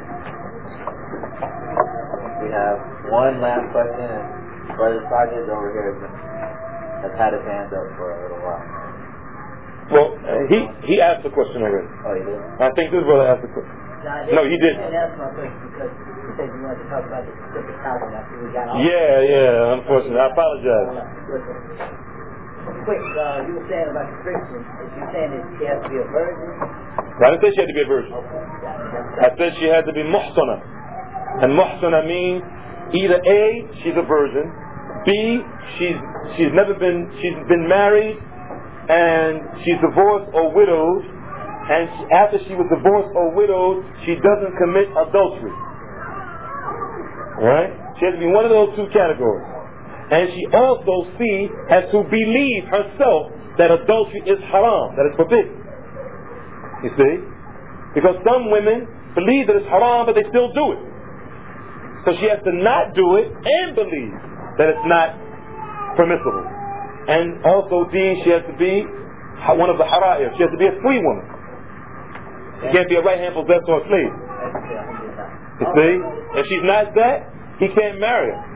We have one last question, and Brother Sajid over here has had his hands up for a little while. Well, he asked the question already. Oh, he did? I think this brother asked the question. No, he didn't. I didn't ask my question because you said you wanted to talk about the specific topic after we got off. Yeah, unfortunately. I apologize. Quick, you were saying about the Christian, is you saying that she has to be a virgin? I didn't say she had to be a virgin. I said she had to be muhsana. And muhsana means either A, she's a virgin, B, she's been married and she's divorced or widowed, and after she was divorced or widowed, she doesn't commit adultery. Right? She has to be one of those 2 categories. And she also, C, has to believe herself that adultery is haram, that it's forbidden. You see? Because some women believe that it's haram, but they still do it. So she has to not do it and believe that it's not permissible. And also, D, she has to be one of the hara'ir. She has to be a free woman. She can't be a right-hand possessor or a slave. You see? If she's not that, he can't marry her.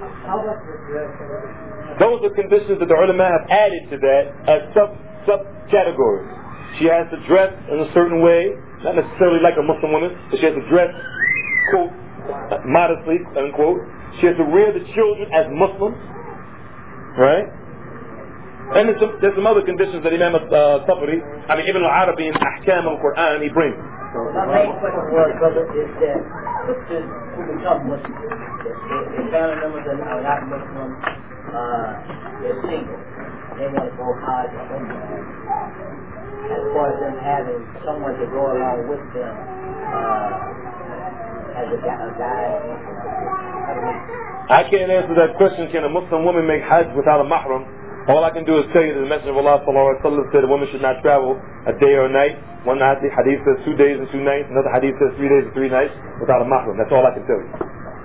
Those are conditions that the ulama have added to that as sub-categories. She has to dress in a certain way, not necessarily like a Muslim woman, but she has to dress, quote, modestly, unquote. She has to rear the children as Muslims, right? And there's some other conditions that Imam Tabari, Ibn al-Arabi in Ahkam al-Quran, he brings. My main question was, brother, is that Christians who become Muslims, their family members are not Muslims, they're single, they want to go hard or umrah. As far as them having someone to go along with them as a guide, I can't answer that question. Can a Muslim woman make Hajj without a mahram? All I can do is tell you that the Messenger of Allah ﷺ said a woman should not travel a day or a night. One hadith says 2 days and 2 nights. Another hadith says 3 days and 3 nights without a mahram. That's all I can tell you.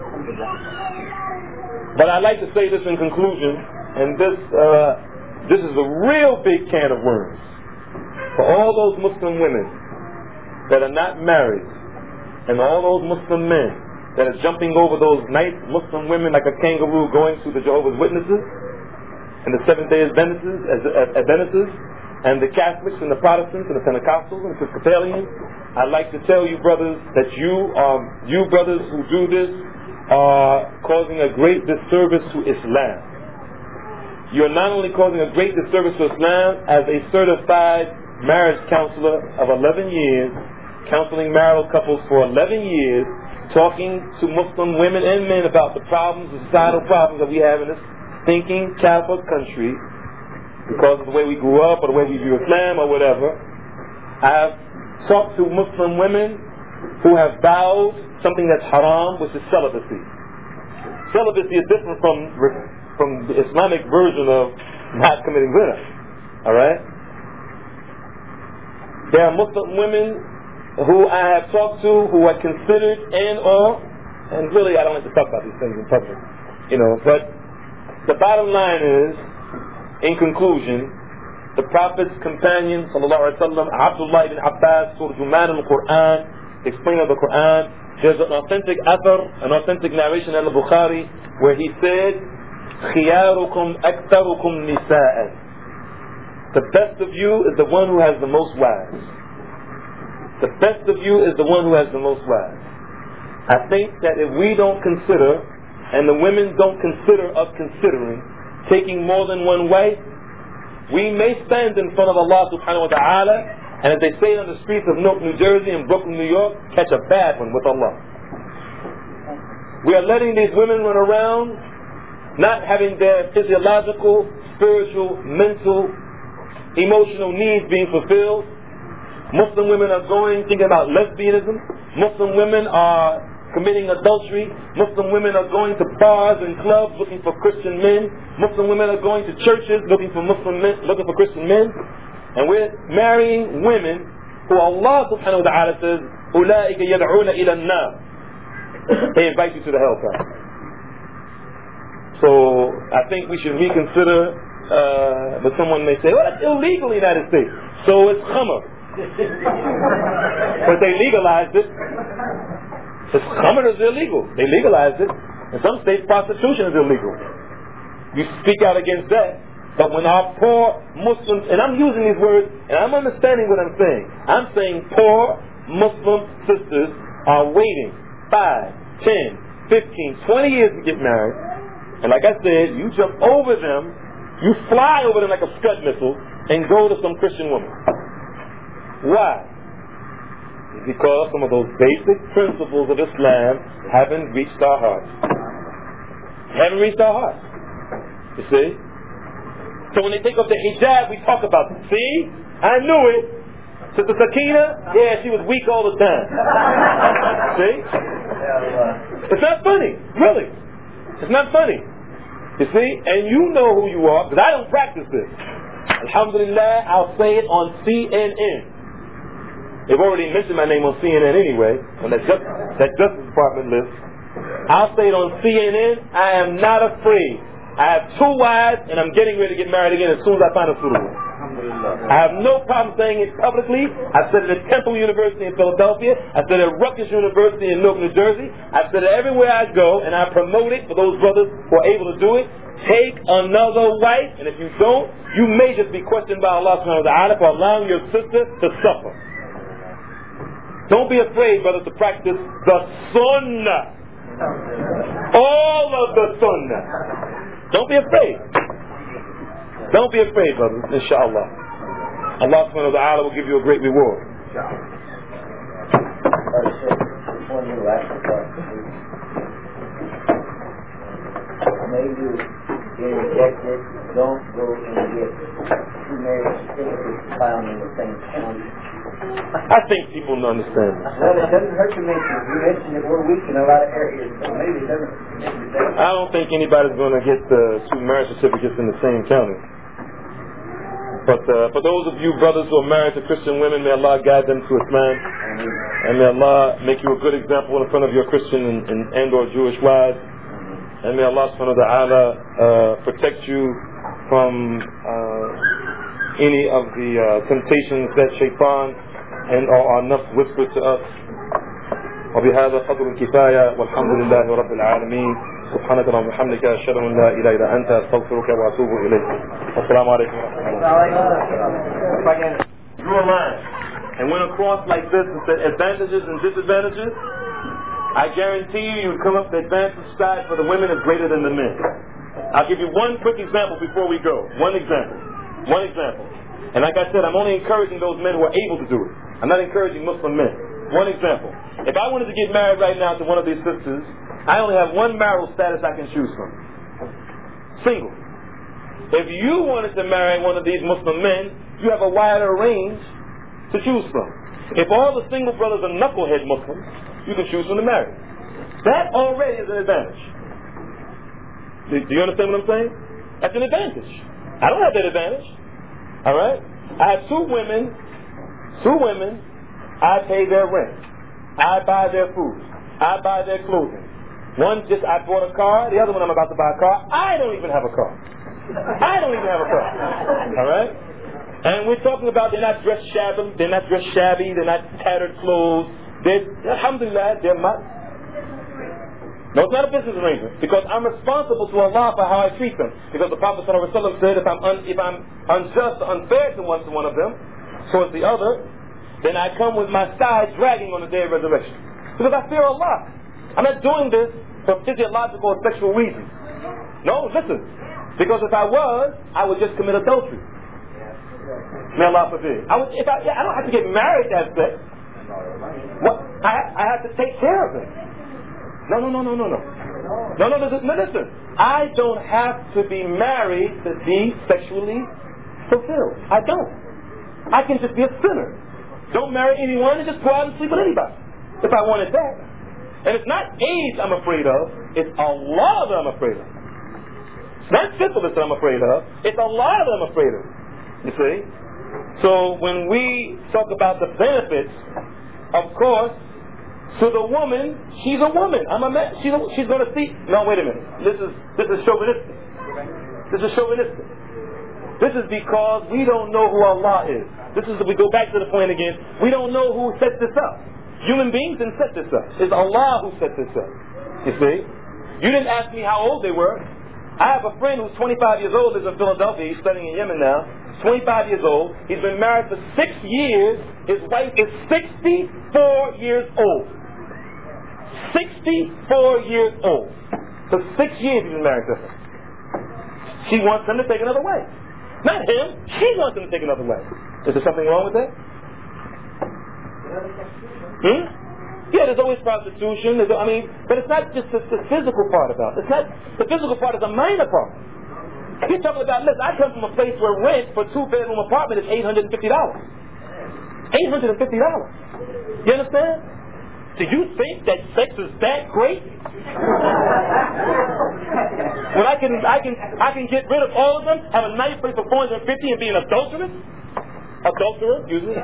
But I'd like to say this in conclusion, and this is a real big can of worms for all those Muslim women that are not married, and all those Muslim men that are jumping over those nice Muslim women like a kangaroo going to the Jehovah's Witnesses and the Seventh-day Adventists and the Catholics and the Protestants and the Pentecostals and the Episcopalians. I'd like to tell you, brothers, that you brothers who do this are causing a great disservice to Islam. You're not only causing a great disservice to Islam as a certified marriage counselor of 11 years, counseling marital couples for 11 years, talking to Muslim women and men about the problems, the societal problems that we have in this thinking Catholic country because of the way we grew up or the way we view Islam or whatever. I have talked to Muslim women who have vowed something that's haram, which is celibacy. Celibacy is different from the Islamic version of not committing zina. Alright? There are Muslim women who I have talked to who are considered and really I don't like to talk about these things in public, but the bottom line is, in conclusion, the Prophet's companion, sallallahu alaihi wasallam, Abdullah ibn Abbas, Turjuman al-Quran, explainer of the Quran, there's an authentic athar, an authentic narration in al-Bukhari, where he said, خِيَارُكُمْ أَكْثَرُكُمْ نِسَاءً. The best of you is the one who has the most wives. The best of you is the one who has the most wives. I think that if we don't consider, and the women don't consider us considering, taking more than one wife, we may stand in front of Allah subhanahu wa ta'ala, and as they say on the streets of Newark, New Jersey and Brooklyn, New York, catch a bad one with Allah. We are letting these women run around, not having their physiological, spiritual, mental, emotional needs being fulfilled. Muslim women are thinking about lesbianism. Muslim women are committing adultery. Muslim women are going to bars and clubs looking for Christian men. Muslim women are going to churches looking for Christian men. And we're marrying women who Allah subhanahu wa ta'ala says, أُولَٰئِكَ يَدْعُونَ إِلَى النَّارِ. They invite you to the hellfire. So I think we should reconsider, but someone may say, well, it's illegal in the United States. So it's khamr. But they legalized it. Khamr is illegal. They legalized it. In some states, prostitution is illegal. You speak out against that. But when our poor Muslims, and I'm using these words, and I'm understanding what I'm saying. I'm saying poor Muslim sisters are waiting 5, 10, 15, 20 years to get married. And like I said, you jump over them, you fly over them like a Scud missile, and go to some Christian woman. Why? Because some of those basic principles of Islam haven't reached our hearts. Haven't reached our hearts. You see? So when they take off the hijab, we talk about it. See? I knew it. Sister Sakina, yeah, she was weak all the time. See? It's not funny. Really. It's not funny. You see? And you know who you are, because I don't practice this. Alhamdulillah, I'll say it on CNN. They've already mentioned my name on CNN anyway, on that Justice Department list. I'll say it on CNN. I am not afraid. I have 2 wives, and I'm getting ready to get married again as soon as I find a suitable. I have no problem saying it publicly. I said it at Temple University in Philadelphia. I said it at Rutgers University in Newark, New Jersey. I said it everywhere I go, and I promote it for those brothers who are able to do it. Take another wife, and if you don't, you may just be questioned by Allah subhanahu wa ta'ala for allowing your sister to suffer. Don't be afraid, brothers, to practice the sunnah. All of the sunnah. Don't be afraid. Don't be afraid, brothers, inshallah. Allah subhanahu wa ta'ala will give you a great reward. Maybe get rejected, don't go and get 2 marriage certificates filed in the same county. I think people don't understand this. Well, it doesn't hurt to mention it. You mentioned that we're weak in a lot of areas, so maybe it doesn't. I don't think anybody's going to get 2 marriage certificates in the same county. But for those of you brothers who are married to Christian women, may Allah guide them to Islam. And may Allah make you a good example in front of your Christian and or Jewish wives. And may Allah subhanahu wa ta'ala protect you from any of the temptations that shaitan and our nafs whisper to us. وبهذا قدر الكفاية والحمد لله رب العالمين سبحانك اللهم وبحمدك أشهد أن لا إله إلا أنت أستغفرك وأتوب إليك السلام عليكم ورحمة الله. If I can drew a line and went across like this and said advantages and disadvantages, I guarantee you would come up the advantage side for the women is greater than the men. I'll give you one quick example before we go. One example. And like I said, I'm only encouraging those men who are able to do it. I'm not encouraging Muslim men. One example. If I wanted to get married right now to one of these sisters, I only have one marital status I can choose from. Single. If you wanted to marry one of these Muslim men, you have a wider range to choose from. If all the single brothers are knucklehead Muslims, you can choose from to marry. That already is an advantage. Do you understand what I'm saying? That's an advantage. I don't have that advantage. Alright? I have 2 women 2 women, I pay their rent. I buy their food. I buy their clothing. One just, I bought a car. The other one, I'm about to buy a car. I don't even have a car. I don't even have a car. All right? And we're talking about they're not dressed shabby. They're not dressed shabby. They're not tattered clothes. Alhamdulillah, they're not. No, it's not a business arrangement, because I'm responsible to Allah for how I treat them. Because the Prophet ﷺ said, if I'm unjust or unfair to one of them, towards the other, then I come with my side dragging on the day of resurrection. Because I fear Allah. I'm not doing this for physiological or sexual reasons. No, listen. Because if I was, I would just commit adultery. May Allah forbid. I don't have to get married to have sex. What? I have to take care of it. No. Listen. I don't have to be married to be sexually fulfilled. I don't. I can just be a sinner. Don't marry anyone and just go out and sleep with anybody. If I wanted that. And it's not age I'm afraid of. It's Allah that I'm afraid of. It's not syphilis that I'm afraid of. It's Allah that I'm afraid of. You see? So when we talk about the benefits, of course, to the woman, she's a woman. I'm a man. She's going to see. No, wait a minute. This is chauvinistic. This is chauvinistic. This is because we don't know who Allah is. We go back to the point again. We don't know who set this up. Human beings didn't set this up. It's Allah who set this up. You see? You didn't ask me how old they were. I have a friend who's 25 years old, lives in Philadelphia. He's studying in Yemen now. 25 years old. He's been married for 6 years. His wife is 64 years old. 64 years old. For 6 years he's been married to her. She wants him to take another wife. Not him. She wants him to take another wife. Is there something wrong with that? Yeah, there's always prostitution. But it's not just the physical part about it. It's not. The physical part is a minor part. You're talking about, listen, I come from a place where rent for a 2-bedroom apartment is $850. $850. You understand? Do you think that sex is that great? When I can get rid of all of them, have a nice place for $450 and be an adulterer, excuse me,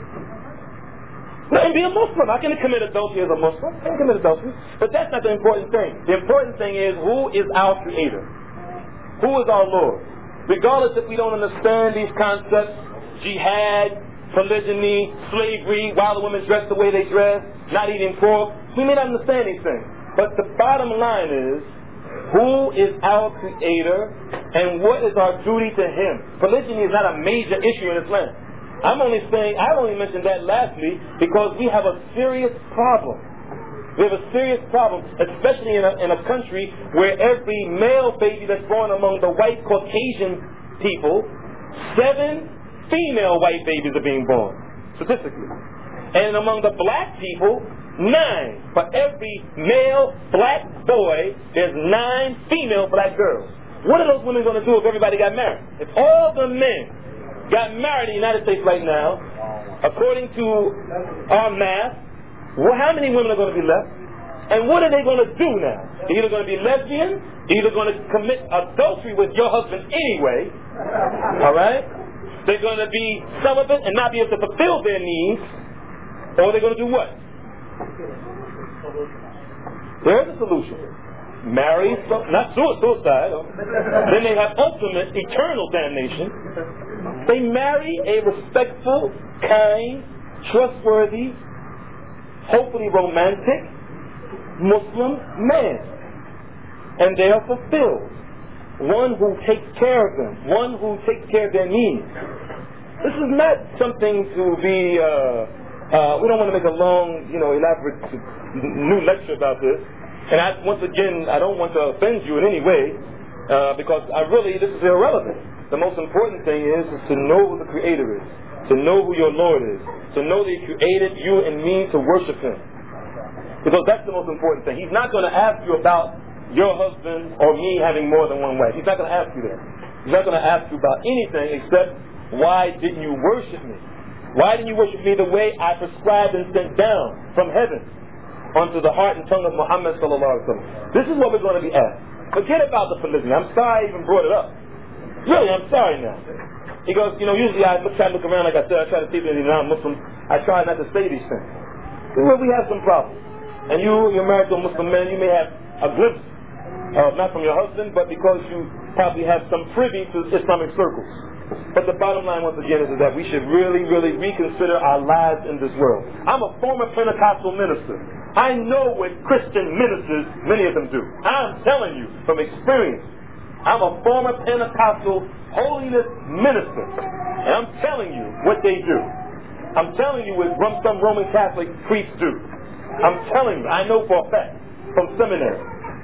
and be a Muslim. I can commit adultery as a Muslim. I can commit adultery, but that's not the important thing. The important thing is, who is our Creator? Who is our Lord? Regardless if we don't understand these concepts, jihad, polygyny, slavery, while the women dress the way they dress, not eating pork, we may not understand these things. But the bottom line is, who is our Creator and what is our duty to Him? Polygyny is not a major issue in Islam. I only mentioned that lastly because we have a serious problem. We have a serious problem, especially in a country where every male baby that's born among the white Caucasian people, 7 female white babies are being born, statistically. And among the black people, 9. For every male black boy, there's 9 female black girls. What are those women going to do if everybody got married? If all the men got married in the United States right now, according to our math, how many women are going to be left? And what are they going to do now? They're either going to be lesbian, either going to commit adultery with your husband anyway, all right? They're going to be celibate and not be able to fulfill their needs, or they're going to do what? There's a solution. Marry, not suicide. Then they have ultimate, eternal damnation. They marry a respectful, kind, trustworthy, hopefully romantic Muslim man. And they are fulfilled. One who takes care of them. One who takes care of their needs. This is not something to be, we don't want to make a long, elaborate new lecture about this. And once again, I don't want to offend you in any way, because this is irrelevant. The most important thing is to know who the Creator is, to know who your Lord is, to know that He created you and me to worship Him. Because that's the most important thing. He's not going to ask you about your husband or me having more than one wife. He's not going to ask you that. He's not going to ask you about anything except, why didn't you worship me? Why didn't you worship me the way I prescribed and sent down from heaven onto the heart and tongue of Muhammad sallallahu alaihi wasallam? This is what we're going to be asked. Forget about the polygyny. I'm sorry I even brought it up. Really, I'm sorry now. He goes, usually I try to look around, like I said, I try to see if any non-Muslims. I try not to say these things. Well, we have some problems. And you're married to a Muslim man, you may have a glimpse, not from your husband, but because you probably have some privy to Islamic circles. But the bottom line, once again, is that we should really, really reconsider our lives in this world. I'm a former Pentecostal minister. I know what Christian ministers, many of them do. I'm telling you from experience. I'm a former Pentecostal holiness minister. And I'm telling you what they do. I'm telling you what some Roman Catholic priests do. I'm telling you, I know for a fact, from seminary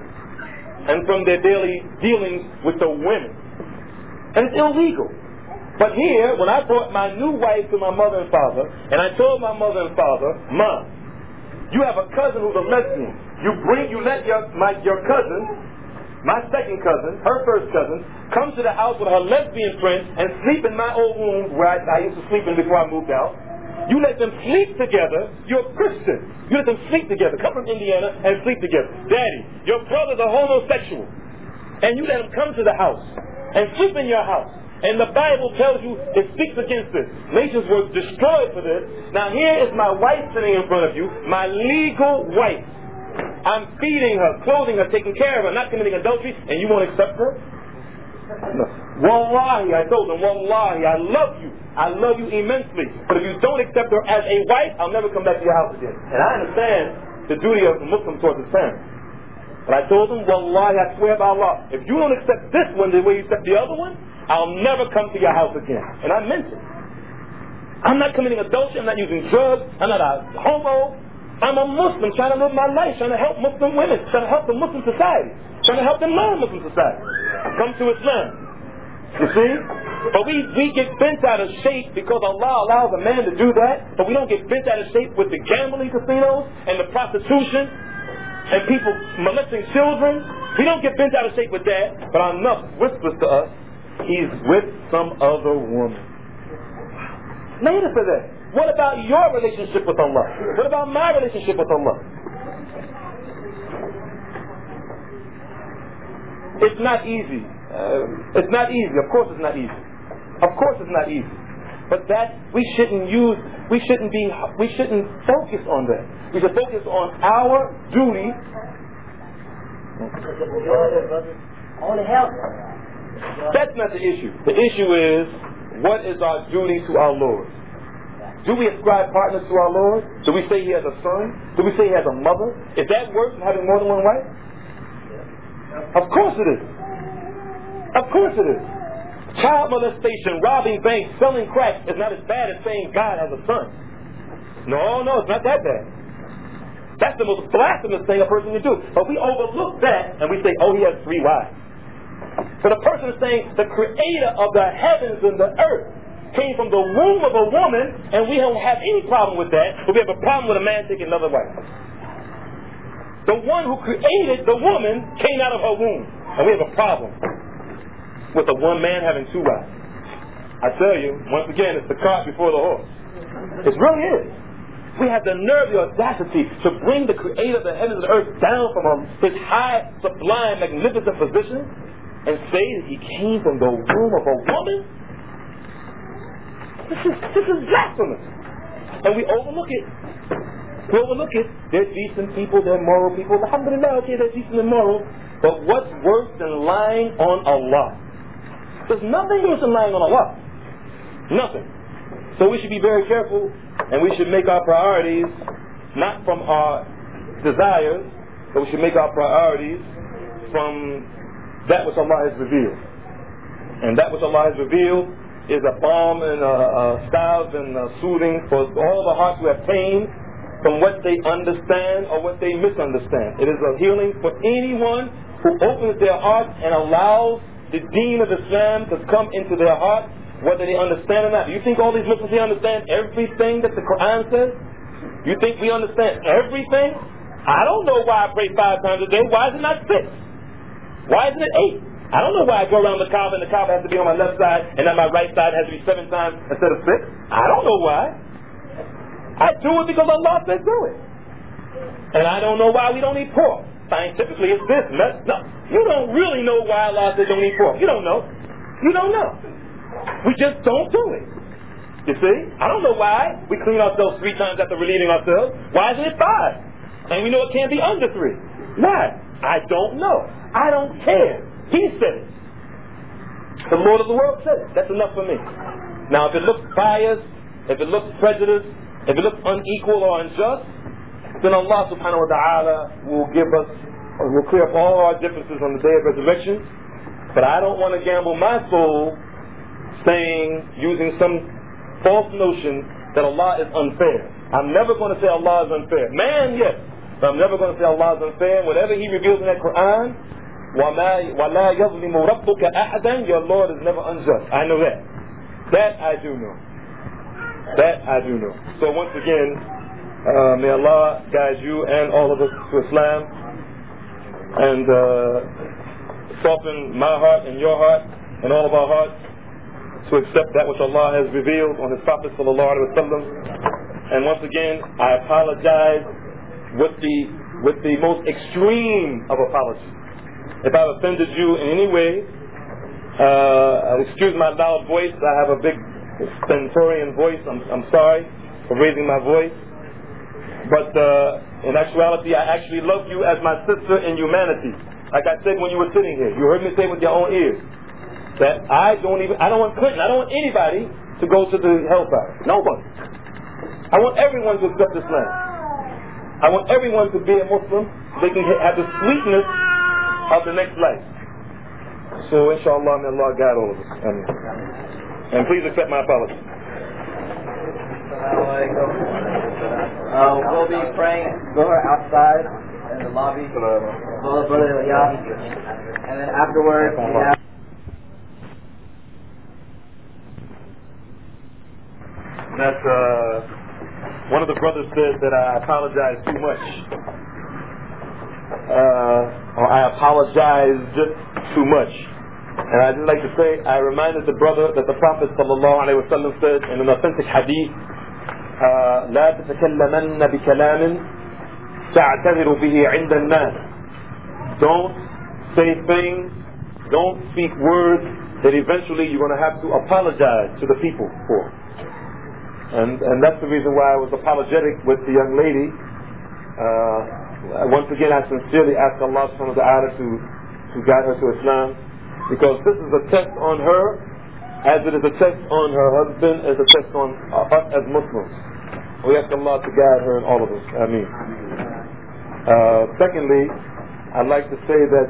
and from their daily dealings with the women. And it's illegal. But here, when I brought my new wife to my mother and father, and I told my mother and father, Mom, you have a cousin who's a lesbian. You let your cousin, my second cousin, her first cousin, come to the house with her lesbian friend and sleep in my old room where I used to sleep in before I moved out. You let them sleep together. You're a Christian. You let them sleep together. Come from Indiana and sleep together. Daddy, your brother's a homosexual. And you let him come to the house and sleep in your house. And the Bible tells you it speaks against this. Nations were destroyed for this. Now here is my wife sitting in front of you, my legal wife. I'm feeding her, clothing her, taking care of her, not committing adultery, and you won't accept her? No. Wallahi, I told them, Wallahi, I love you. I love you immensely. But if you don't accept her as a wife, I'll never come back to your house again. And I understand the duty of a Muslim towards his family. But I told them, Wallahi, I swear by Allah, if you don't accept this one the way you accept the other one, I'll never come to your house again. And I meant it. I'm not committing adultery. I'm not using drugs. I'm not a homo. I'm a Muslim trying to live my life, trying to help Muslim women, trying to help the Muslim society, trying to help the non-Muslim society come to Islam. You see? But we get bent out of shape because Allah allows a man to do that, but we don't get bent out of shape with the gambling casinos and the prostitution and people molesting children. We don't get bent out of shape with that, but our nafs whispers to us, he's with some other woman. Later for that. What about your relationship with Allah? What about my relationship with Allah? It's not easy. It's not easy. Of course it's not easy. Of course it's not easy. But that we shouldn't focus on that. We should focus on our duty. Only help. That's not the issue. The issue is, what is our duty to our Lord? Do we ascribe partners to our Lord? Do we say he has a son? Do we say he has a mother? Is that worse than having more than one wife? Of course it is. Of course it is. Child molestation, robbing banks, selling crack is not as bad as saying God has a son. No, it's not that bad. That's the most blasphemous thing a person can do. But we overlook that and we say, oh, he has 3 wives. But a person is saying the creator of the heavens and the earth came from the womb of a woman, and we don't have any problem with that, but we have a problem with a man taking another wife. The one who created the woman came out of her womb, and we have a problem with the one man having 2 wives. I tell you, once again, it's the cart before the horse. It really is. We have the nerve, the audacity to bring the creator of the heavens and the earth down from his high, sublime, magnificent position and say that he came from the womb of a woman? This is blasphemous. And we overlook it. We overlook it. They're decent people, they're moral people. Alhamdulillah, okay, they're decent and moral. But what's worse than lying on Allah? There's nothing worse than lying on Allah. Nothing. So we should be very careful, and we should make our priorities not from our desires, but we should make our priorities from that which Allah has revealed. And that which Allah has revealed is a balm and a salve and a soothing for all the hearts who have pain from what they understand or what they misunderstand. It is a healing for anyone who opens their heart and allows the deen of Islam to come into their heart, whether they understand or not. Do you think all these Muslims here understand everything that the Quran says? You think we understand everything? I don't know why I pray 5 times a day. Why is it not 6? Why isn't it 8? I don't know why I go around the Kaaba and the Kaaba has to be on my left side and then my right side has to be 7 times instead of 6. I don't know why. I do it because Allah said do it. And I don't know why we don't eat pork. Scientifically it's this. No. You don't really know why Allah said don't eat pork. You don't know. You don't know. We just don't do it. You see? I don't know why we clean ourselves 3 times after relieving ourselves. Why isn't it 5? And we know it can't be under 3. Why? I don't know. I don't care. He said it. The Lord of the world said it. That's enough for me. Now, if it looks biased, if it looks prejudiced, if it looks unequal or unjust, then Allah subhanahu wa ta'ala will give us, will clear up all our differences on the day of resurrection. But I don't want to gamble my soul using some false notion that Allah is unfair. I'm never going to say Allah is unfair. Man, yes. But I'm never going to say Allah is unfair. Whatever He reveals in that Quran, وَلَا يَظْلِمُ رَبُّكَ أَحَدًا, your Lord is never unjust. I know that. That I do know. That I do know. So once again, may Allah guide you and all of us to Islam and soften my heart and your heart and all of our hearts to accept that which Allah has revealed on His Prophet sallallahu alaihi wasallam. And once again, I apologize with the most extreme of apology. If I've offended you in any way, excuse my loud voice. I have a big stentorian voice. I'm sorry for raising my voice. But in actuality, I actually love you as my sister in humanity. Like I said when you were sitting here, you heard me say with your own ears that I don't want Clinton, I don't want anybody to go to the hellfire. Nobody. I want everyone to accept Islam. I want everyone to be a Muslim so they can have the sweetness of the next life. So inshallah, may Allah guide all of us. Amen. And please accept my apology. We'll be praying outside in the lobby. And then afterwards we have that one of the brothers said that I apologize too much. Or I apologized too much. And I'd just like to say, I reminded the brother that the Prophet ﷺ said in an authentic hadith, لا تتكلمن بكلام تعتذر به عند الناس. Don't say things, don't speak words that eventually you're going to have to apologize to the people for. And that's the reason why I was apologetic with the young lady. Once again, I sincerely ask Allah subhanahu wa ta'ala to guide her to Islam, because this is a test on her as it is a test on her husband, as a test on us as Muslims. We ask Allah to guide her and all of us. Ameen. Secondly, I'd like to say that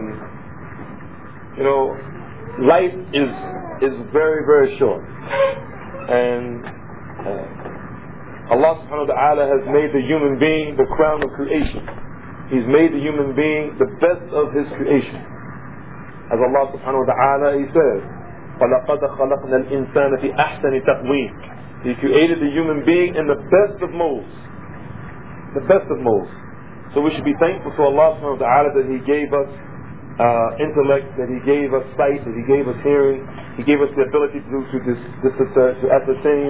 life is very, very short, and Allah subhanahu wa ta'ala has made the human being the crown of creation. He's made the human being the best of His creation. As Allah subhanahu wa ta'ala, He says, وَلَقَدْ خَلَقْنَا الْإِنسَانَ فِي أَحْسَنِ تَقْوِيمٍ. He created the human being in the best of molds. The best of molds. So we should be thankful to Allah subhanahu wa ta'ala that He gave us intellect, that He gave us sight, that He gave us hearing. He gave us the ability to ascertain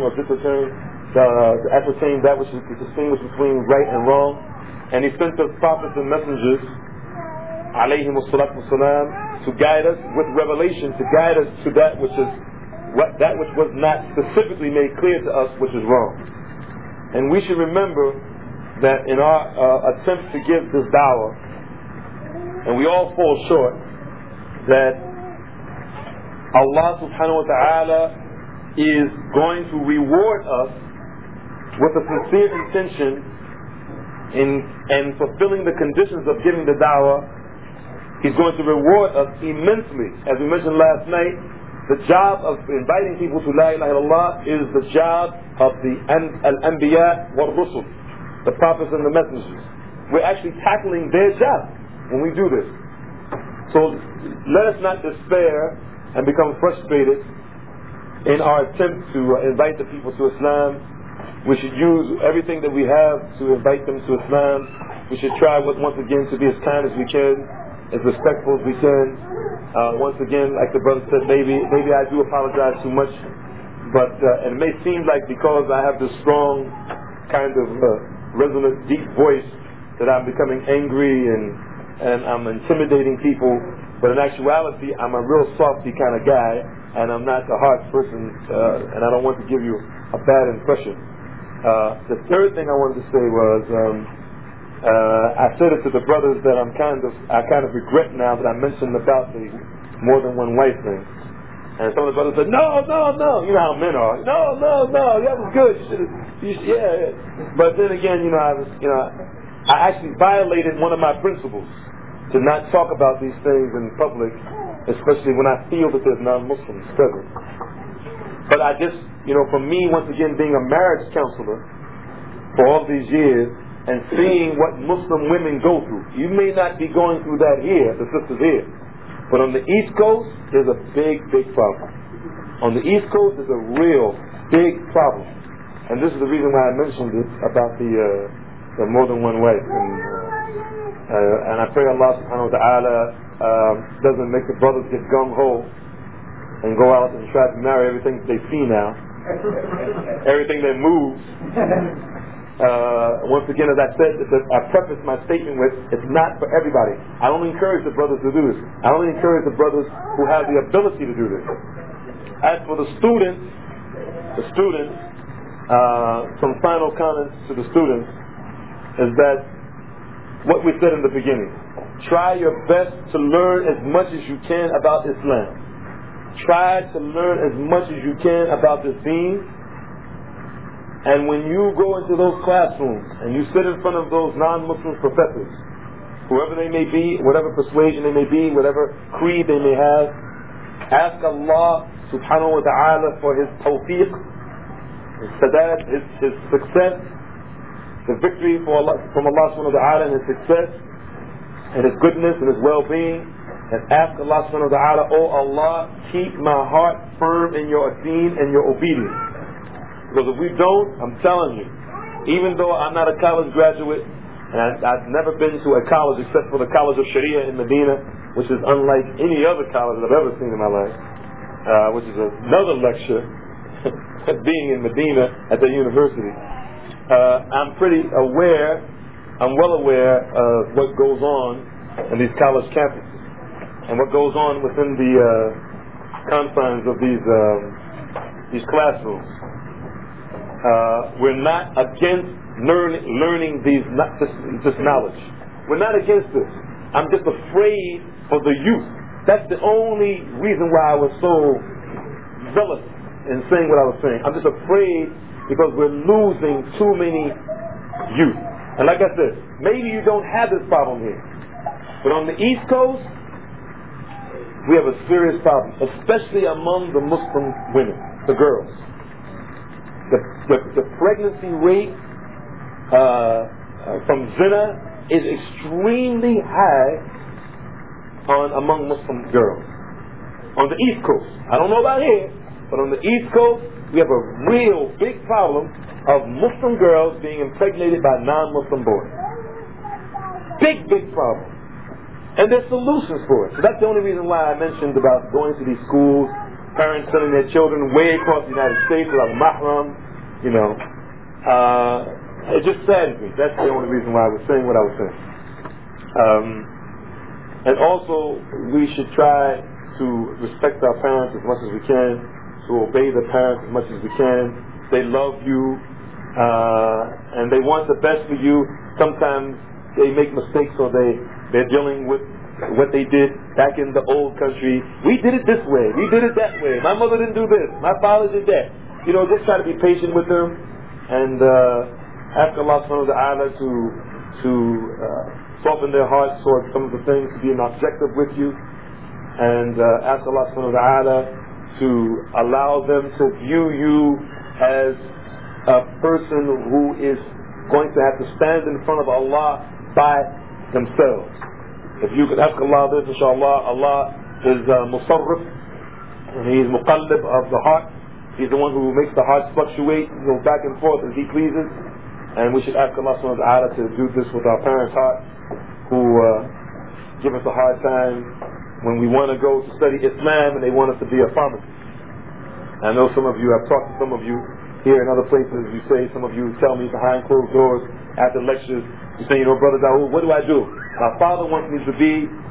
that which is to distinguish between right and wrong. And He sent us prophets and messengers, alayhimus salatu wassalam, to guide us with revelation, to guide us to that which was not specifically made clear to us, which is wrong. And we should remember that in our attempts to give this da'wah, and we all fall short, that Allah subhanahu wa ta'ala is going to reward us with a sincere intention in fulfilling the conditions of giving the da'wah. He's going to reward us immensely. As we mentioned last night, the job of inviting people to La ilaha illallah is the job of the al-anbiya wal-rusul, the prophets and the messengers. We're actually tackling their job when we do this. So let us not despair and become frustrated in our attempt to invite the people to Islam. We should use everything that we have to invite them to Islam. We should try once again to be as kind as we can, as respectful as we can. Once again, like the brother said, maybe I do apologize too much, but it may seem like because I have this strong kind of resonant, deep voice that I'm becoming angry and I'm intimidating people. But in actuality, I'm a real softy kind of guy, and I'm not the harsh person, and I don't want to give you a bad impression. The third thing I wanted to say was, I said it to the brothers that I kind of regret now that I mentioned about the more than one wife thing. And some of the brothers said, no. You know how men are. No. That was good. Yeah. But then again, I actually violated one of my principles to not talk about these things in public, especially when I feel that there's non-Muslims present. But I just, for me, once again, being a marriage counselor for all these years and seeing what Muslim women go through, you may not be going through that here, the sisters here, but on the East Coast, there's a big problem. On the East Coast, there's a real big problem. And this is the reason why I mentioned it about the more than one wife. And I pray Allah subhanahu wa ta'ala doesn't make the brothers get gung-ho and go out and try to marry everything they see now, everything that moves. Once again, as I said, I preface my statement with, it's not for everybody. I only encourage the brothers to do this. I only encourage the brothers who have the ability to do this. As for the students, some final comments to the students is that what we said in the beginning. Try your best to learn as much as you can about Islam. Try to learn as much as you can about this deen. And when you go into those classrooms and you sit in front of those non-Muslim professors, whoever they may be, whatever persuasion they may be, whatever creed they may have, ask Allah subhanahu wa ta'ala for His tawfiq, His sadat, His success, the victory from Allah subhanahu wa ta'ala and His success and His goodness and His well-being, and ask Allah subhanahu wa ta'ala, oh Allah, keep my heart firm in your deen and your obedience. Because if we don't, I'm telling you, even though I'm not a college graduate, and I've never been to a college except for the College of Sharia in Medina, which is unlike any other college I've ever seen in my life, which is another lecture, being in Medina at the university. I'm well aware of what goes on in these college campuses and what goes on within the confines of these classrooms. We're not against learning this knowledge. We're not against this. I'm just afraid for the youth. That's the only reason why I was so zealous in saying what I was saying. I'm just afraid because we're losing too many youth. And like I said, maybe you don't have this problem here, but on the East Coast, we have a serious problem, especially among the Muslim women, the girls. The pregnancy rate from zina is extremely high among Muslim girls. On the East Coast, I don't know about here, but on the East Coast, we have a real big problem of Muslim girls being impregnated by non-Muslim boys. Big problem. And there's solutions for it. So that's the only reason why I mentioned about going to these schools, parents sending their children way across the United States without a mahram, it just saddens me. That's the only reason why I was saying what I was saying. And also, we should try to respect our parents as much as we can, to obey the parents as much as we can. They love you, and they want the best for you. Sometimes they make mistakes, or they're dealing with what they did back in the old country. We did it this way, we did it that way, my mother didn't do this, my father did that. Just try to be patient with them and ask Allah subhanahu wa ta'ala to soften their hearts towards some of the things, to be an objective with you, and ask Allah subhanahu wa ta'ala to allow them to view you as a person who is going to have to stand in front of Allah by themselves. If you could ask Allah this, inshallah, Allah is musarrif, and He is muqallib of the heart. He's the one who makes the heart fluctuate, go back and forth as He pleases. And we should ask Allah subhanahu wa ta'ala to do this with our parents' hearts, who give us a hard time when we want to go to study Islam and they want us to be a pharmacist. I know some of you, I've talked to some of you here in other places, you say, some of you tell me behind closed doors after lectures, you say, Brother Dawood, what do I do? My father wants me to be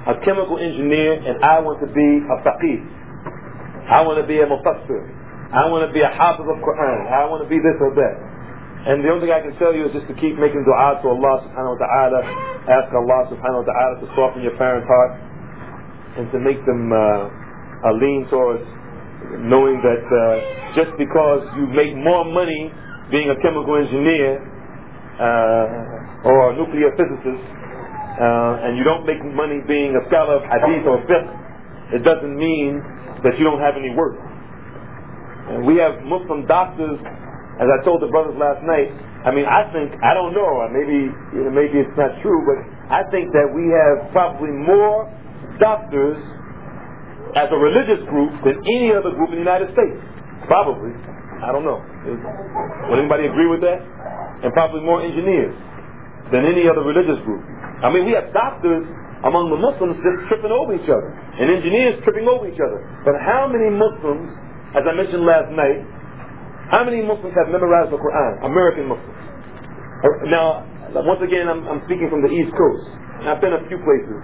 a chemical engineer and I want to be a faqih. I want to be a mufassir. I want to be a hafiz of Quran. I want to be this or that. And the only thing I can tell you is just to keep making dua to Allah subhanahu wa ta'ala. Ask Allah subhanahu wa ta'ala to soften your parents' heart and to make them lean towards knowing that just because you make more money being a chemical engineer or a nuclear physicist and you don't make money being a scholar of hadith or fiqh, it doesn't mean that you don't have any work. And we have Muslim doctors, as I told the brothers last night. I mean, I don't know, maybe it's not true, but I think that we have probably more doctors as a religious group than any other group in the United States. Probably. I don't know. Would anybody agree with that? And probably more engineers than any other religious group. I mean, we have doctors among the Muslims just tripping over each other, and engineers tripping over each other. But how many Muslims, as I mentioned last night, how many Muslims have memorized the Quran? American Muslims. Now, once again, I'm speaking from the East Coast. I've been a few places.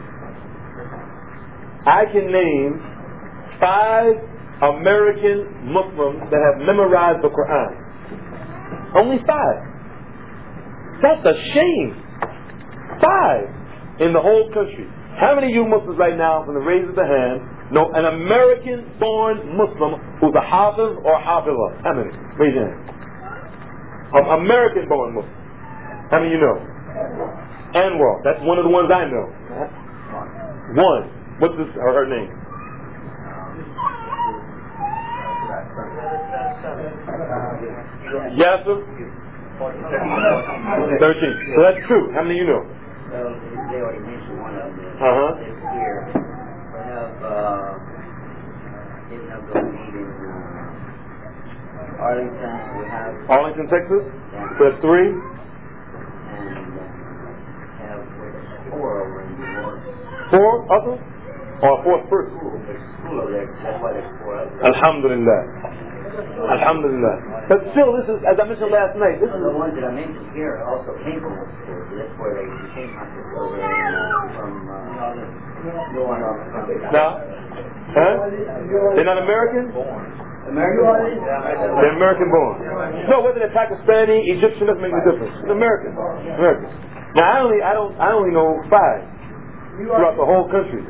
I can name 5 American Muslims that have memorized the Quran. Only 5. That's a shame. 5 in the whole country. How many of you Muslims right now, from the raise of the hand, know an American-born Muslim who's a hafiz or hafizah? How many? Raise your hand. American-born Muslim. How many you know? Anwar. That's one of the ones I know. One. What's her name? Yasser? 13. So that's true. How many you know? They already mentioned one of them. This year, we have the meet in Arlington. We have Arlington, Texas. So that's 3. And have 4 over in New York. 4 others? Or 4th person? There's school over there. That's why there's 4 others. Alhamdulillah. Alhamdulillah. But still, this is, as I mentioned last night, this is the ones that I mentioned here also came from this school. That's where they came over from New Orleans. now, they're not American? American. They're American born. No, whether they're Pakistani, Egyptian, doesn't make any difference. They're American. American. Now I only know 5 throughout the whole country.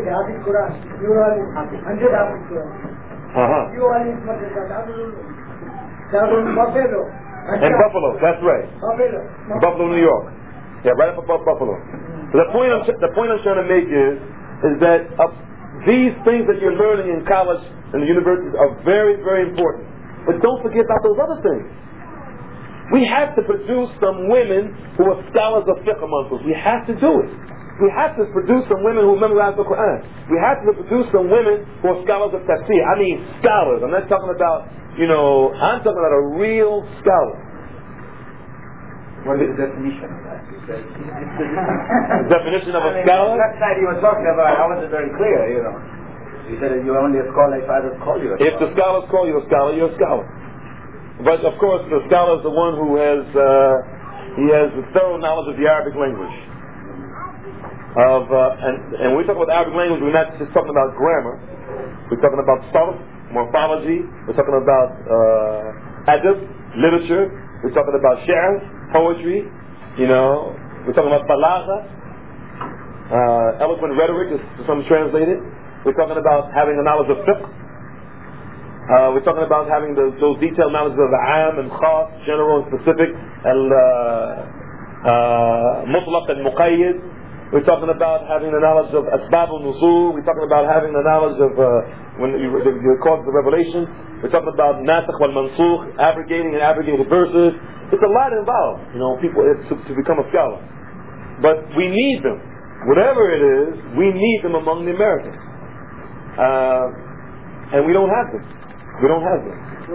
And Buffalo, that's right. Buffalo, New York. Yeah, right up above Buffalo. So the point I'm trying to make is that these things that you're learning in college and the universities are very, very important. But don't forget about those other things. We have to produce some women who are scholars of fiqh amongst us. We have to do it. We have to produce some women who memorize the Quran. We have to produce some women who are scholars of tafsir. I mean scholars. I'm not talking about, I'm talking about a real scholar. What is the definition of that? The definition of a scholar? That night you were talking about, I wasn't very clear, You said you're only a scholar if others call you a scholar. If the scholars call you a scholar, you're a scholar. But of course, the scholar is the one who has a thorough knowledge of the Arabic language. And when we talk about the Arabic language, we're not just talking about grammar. We're talking about sarf, morphology. We're talking about adab, literature. We're talking about shi'r, poetry. We're talking about balagha, eloquent rhetoric, as some translate it. We're talking about having a knowledge of fiqh. We're talking about having those detailed knowledge of the am and khas, general and specific, mutlaq and muqayyid. We're talking about having the knowledge of asbab al-nuzul. We're talking about having the knowledge of when the cause of the revelation. We're talking about nasikh wal mansukh, abrogating and abrogated verses. It's a lot involved, people to become a scholar. But we need them. Whatever it is, we need them among the Americans. And we don't have them. We don't have them.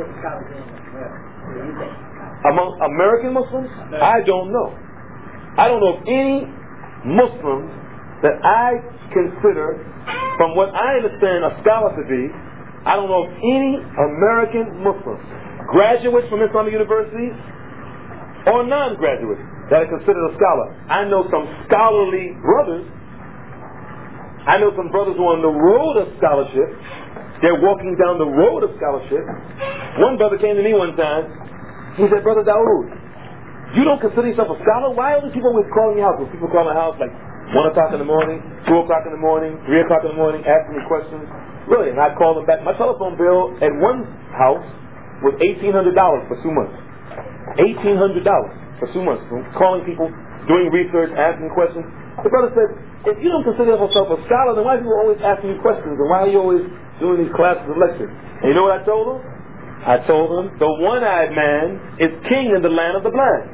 Among American Muslims, I don't know. I don't know of any Muslims that I consider, from what I understand a scholar to be, I don't know of any American Muslims, graduates from Islamic universities or non-graduates, that are considered a scholar. I know some scholarly brothers, I know some brothers who are on the road of scholarship. They're walking down the road of scholarship. One brother came to me one time. He said, Brother Dawood, you don't consider yourself a scholar? Why are these people always calling your house? When people call my house like 1 o'clock in the morning, 2 o'clock in the morning, 3 o'clock in the morning, asking me questions. Really, and I call them back. My telephone bill at one house was $1,800 for 2 months. $1,800 for 2 months. I'm calling people, doing research, asking questions. The brother said, if you don't consider yourself a scholar, then why are you always asking you questions? And why are you always doing these classes of lectures? And you know what I told him? I told him, the one-eyed man is king in the land of the blind.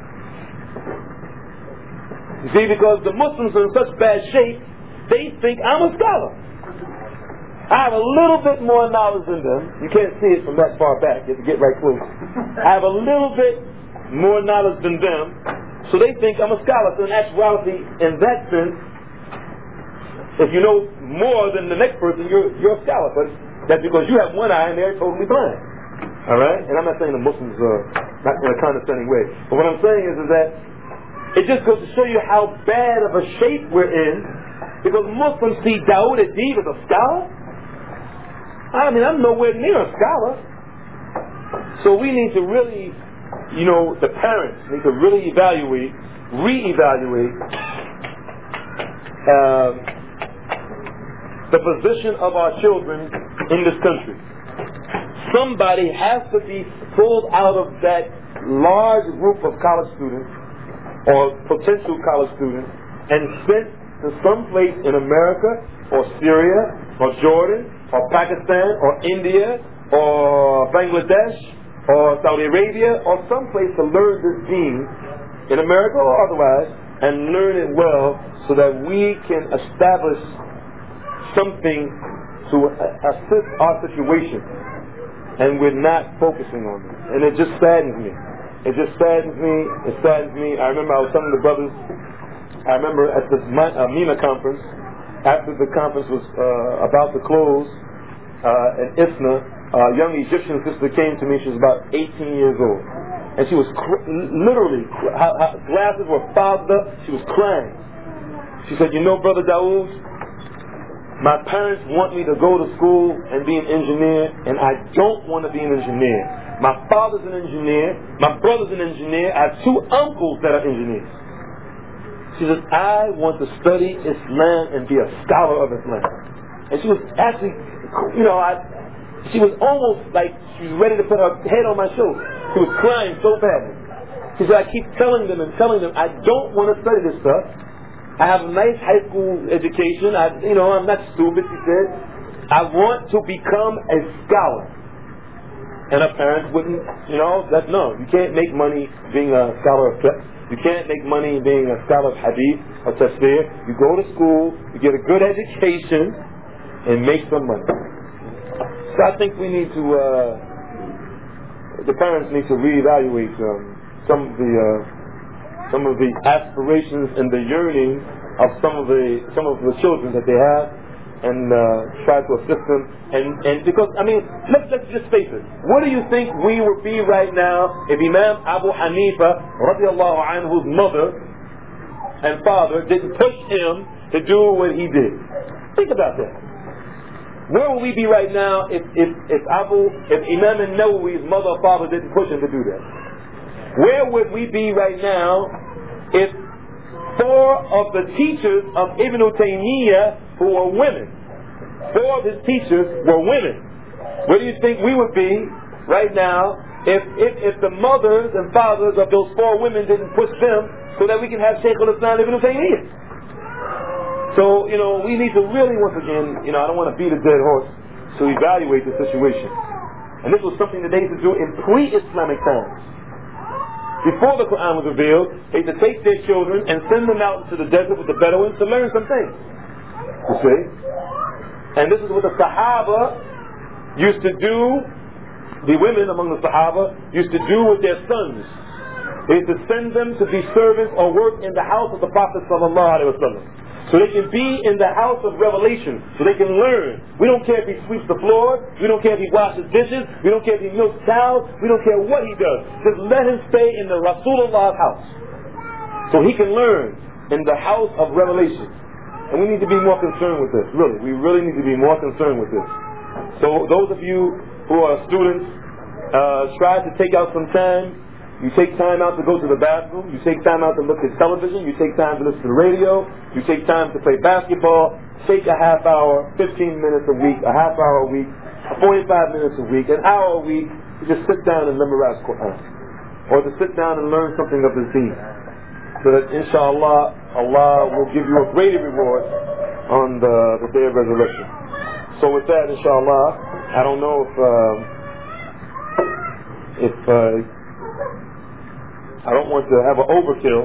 You see, because the Muslims are in such bad shape, they think I'm a scholar. I have a little bit more knowledge than them. You can't see it from that far back. You have to get right close. I have a little bit more knowledge than them, so they think I'm a scholar. So in actuality, in that sense, if you know more than the next person, you're a scholar. But that's because you have one eye and they're totally blind. Alright? And I'm not saying the Muslims are not in a condescending way. But what I'm saying is that it just goes to show you how bad of a shape we're in, because Muslims see Dawood Adib as a scholar. I mean, I'm nowhere near a scholar. So we need to really, the parents need to really reevaluate the position of our children in this country. Somebody has to be pulled out of that large group of college students or potential college students and sent to some place in America or Syria or Jordan or Pakistan or India or Bangladesh or Saudi Arabia or some place to learn this deen in America or otherwise, and learn it well so that we can establish something to assist our situation, and we're not focusing on it. And it just saddens me. It saddens me. I remember I was telling the brothers, I remember at this MENA conference, after the conference was about to close in ISNA, a young Egyptian sister came to me. She was about 18 years old. And she was literally, her glasses were fogged up. She was crying. She said, Brother Dawood, my parents want me to go to school and be an engineer, and I don't want to be an engineer. My father's an engineer. My brother's an engineer. I have 2 uncles that are engineers. She says, I want to study Islam and be a scholar of Islam. And she was actually, she was almost like she was ready to put her head on my shoulder. She was crying so badly. She said, I keep telling them, I don't want to study this stuff. I have a nice high school education. I'm not stupid, she said. I want to become a scholar. And her parents wouldn't, no. You can't make money being a scholar of fiqh. You can't make money being a scholar of hadith or tafsir. You go to school, you get a good education, and make some money. So I think we need to, the parents need to reevaluate some of the aspirations and the yearning of some of the children that they have, and try to assist them. And because let's just face it. What do you think we would be right now if Imam Abu Hanifa radiallahu anhu's mother and father didn't push him to do what he did? Think about that. Where would we be right now if Imam al-Nawawi's mother or father didn't push him to do that? Where would we be right now if 4 of the teachers of Ibn Taymiyyah who were women, 4 of his teachers were women? Where do you think we would be right now if the mothers and fathers of those 4 women didn't push them so that we can have Shaykh al-Islam Ibn Taymiyyah? So, we need to really, once again, I don't want to beat a dead horse, to evaluate the situation. And this was something that they used to do in pre-Islamic times. Before the Quran was revealed, they used to take their children and send them out into the desert with the Bedouins to learn some things. You see? And this is what the Sahaba used to do, the women among the Sahaba used to do with their sons. They used to send them to be servants or work in the house of the Prophet ﷺ. So they can be in the house of revelation, so they can learn. We don't care if he sweeps the floor, we don't care if he washes dishes, we don't care if he milks cows, we don't care what he does. Just let him stay in the Rasulullah's house, so he can learn in the house of revelation. And we need to be more concerned with this, really. We really need to be more concerned with this. So those of you who are students, try to take out some time. You take time out to go to the bathroom. You take time out to look at television. You take time to listen to the radio. You take time to play basketball. Take a half hour, 15 minutes a week, a half hour a week, 45 minutes a week, an hour a week, to just sit down and memorize Quran. Or to sit down and learn something of His deen. So that inshallah, Allah will give you a greater reward on the day of resurrection. So with that, inshallah, I don't know if I don't want to have an overkill.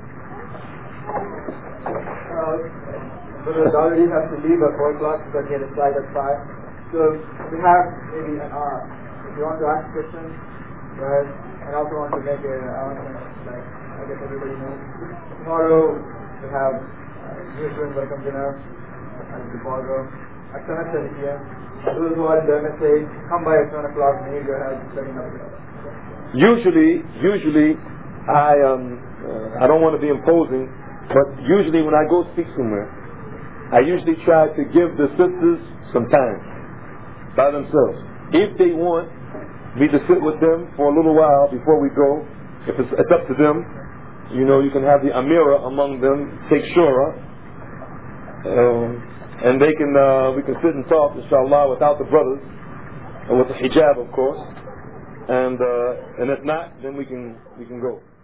But we already have to leave at 4 o'clock because he had a flight at 5. So we have maybe an hour. If you want to ask questions, go ahead. And I also want to make an announcement, like I guess everybody knows. Tomorrow we have Jewish welcome dinner at the ballroom at 7:30 p.m. Those who are in the MSA, come by at 7 o'clock and need your help setting up the Usually, I don't want to be imposing, but usually when I go speak somewhere, I usually try to give the sisters some time by themselves. If they want me to sit with them for a little while before we go, if it's up to them, you know, you can have the Amira among them take shura, and we can sit and talk, inshallah, without the brothers, and with the hijab, of course. And if not, then we can go.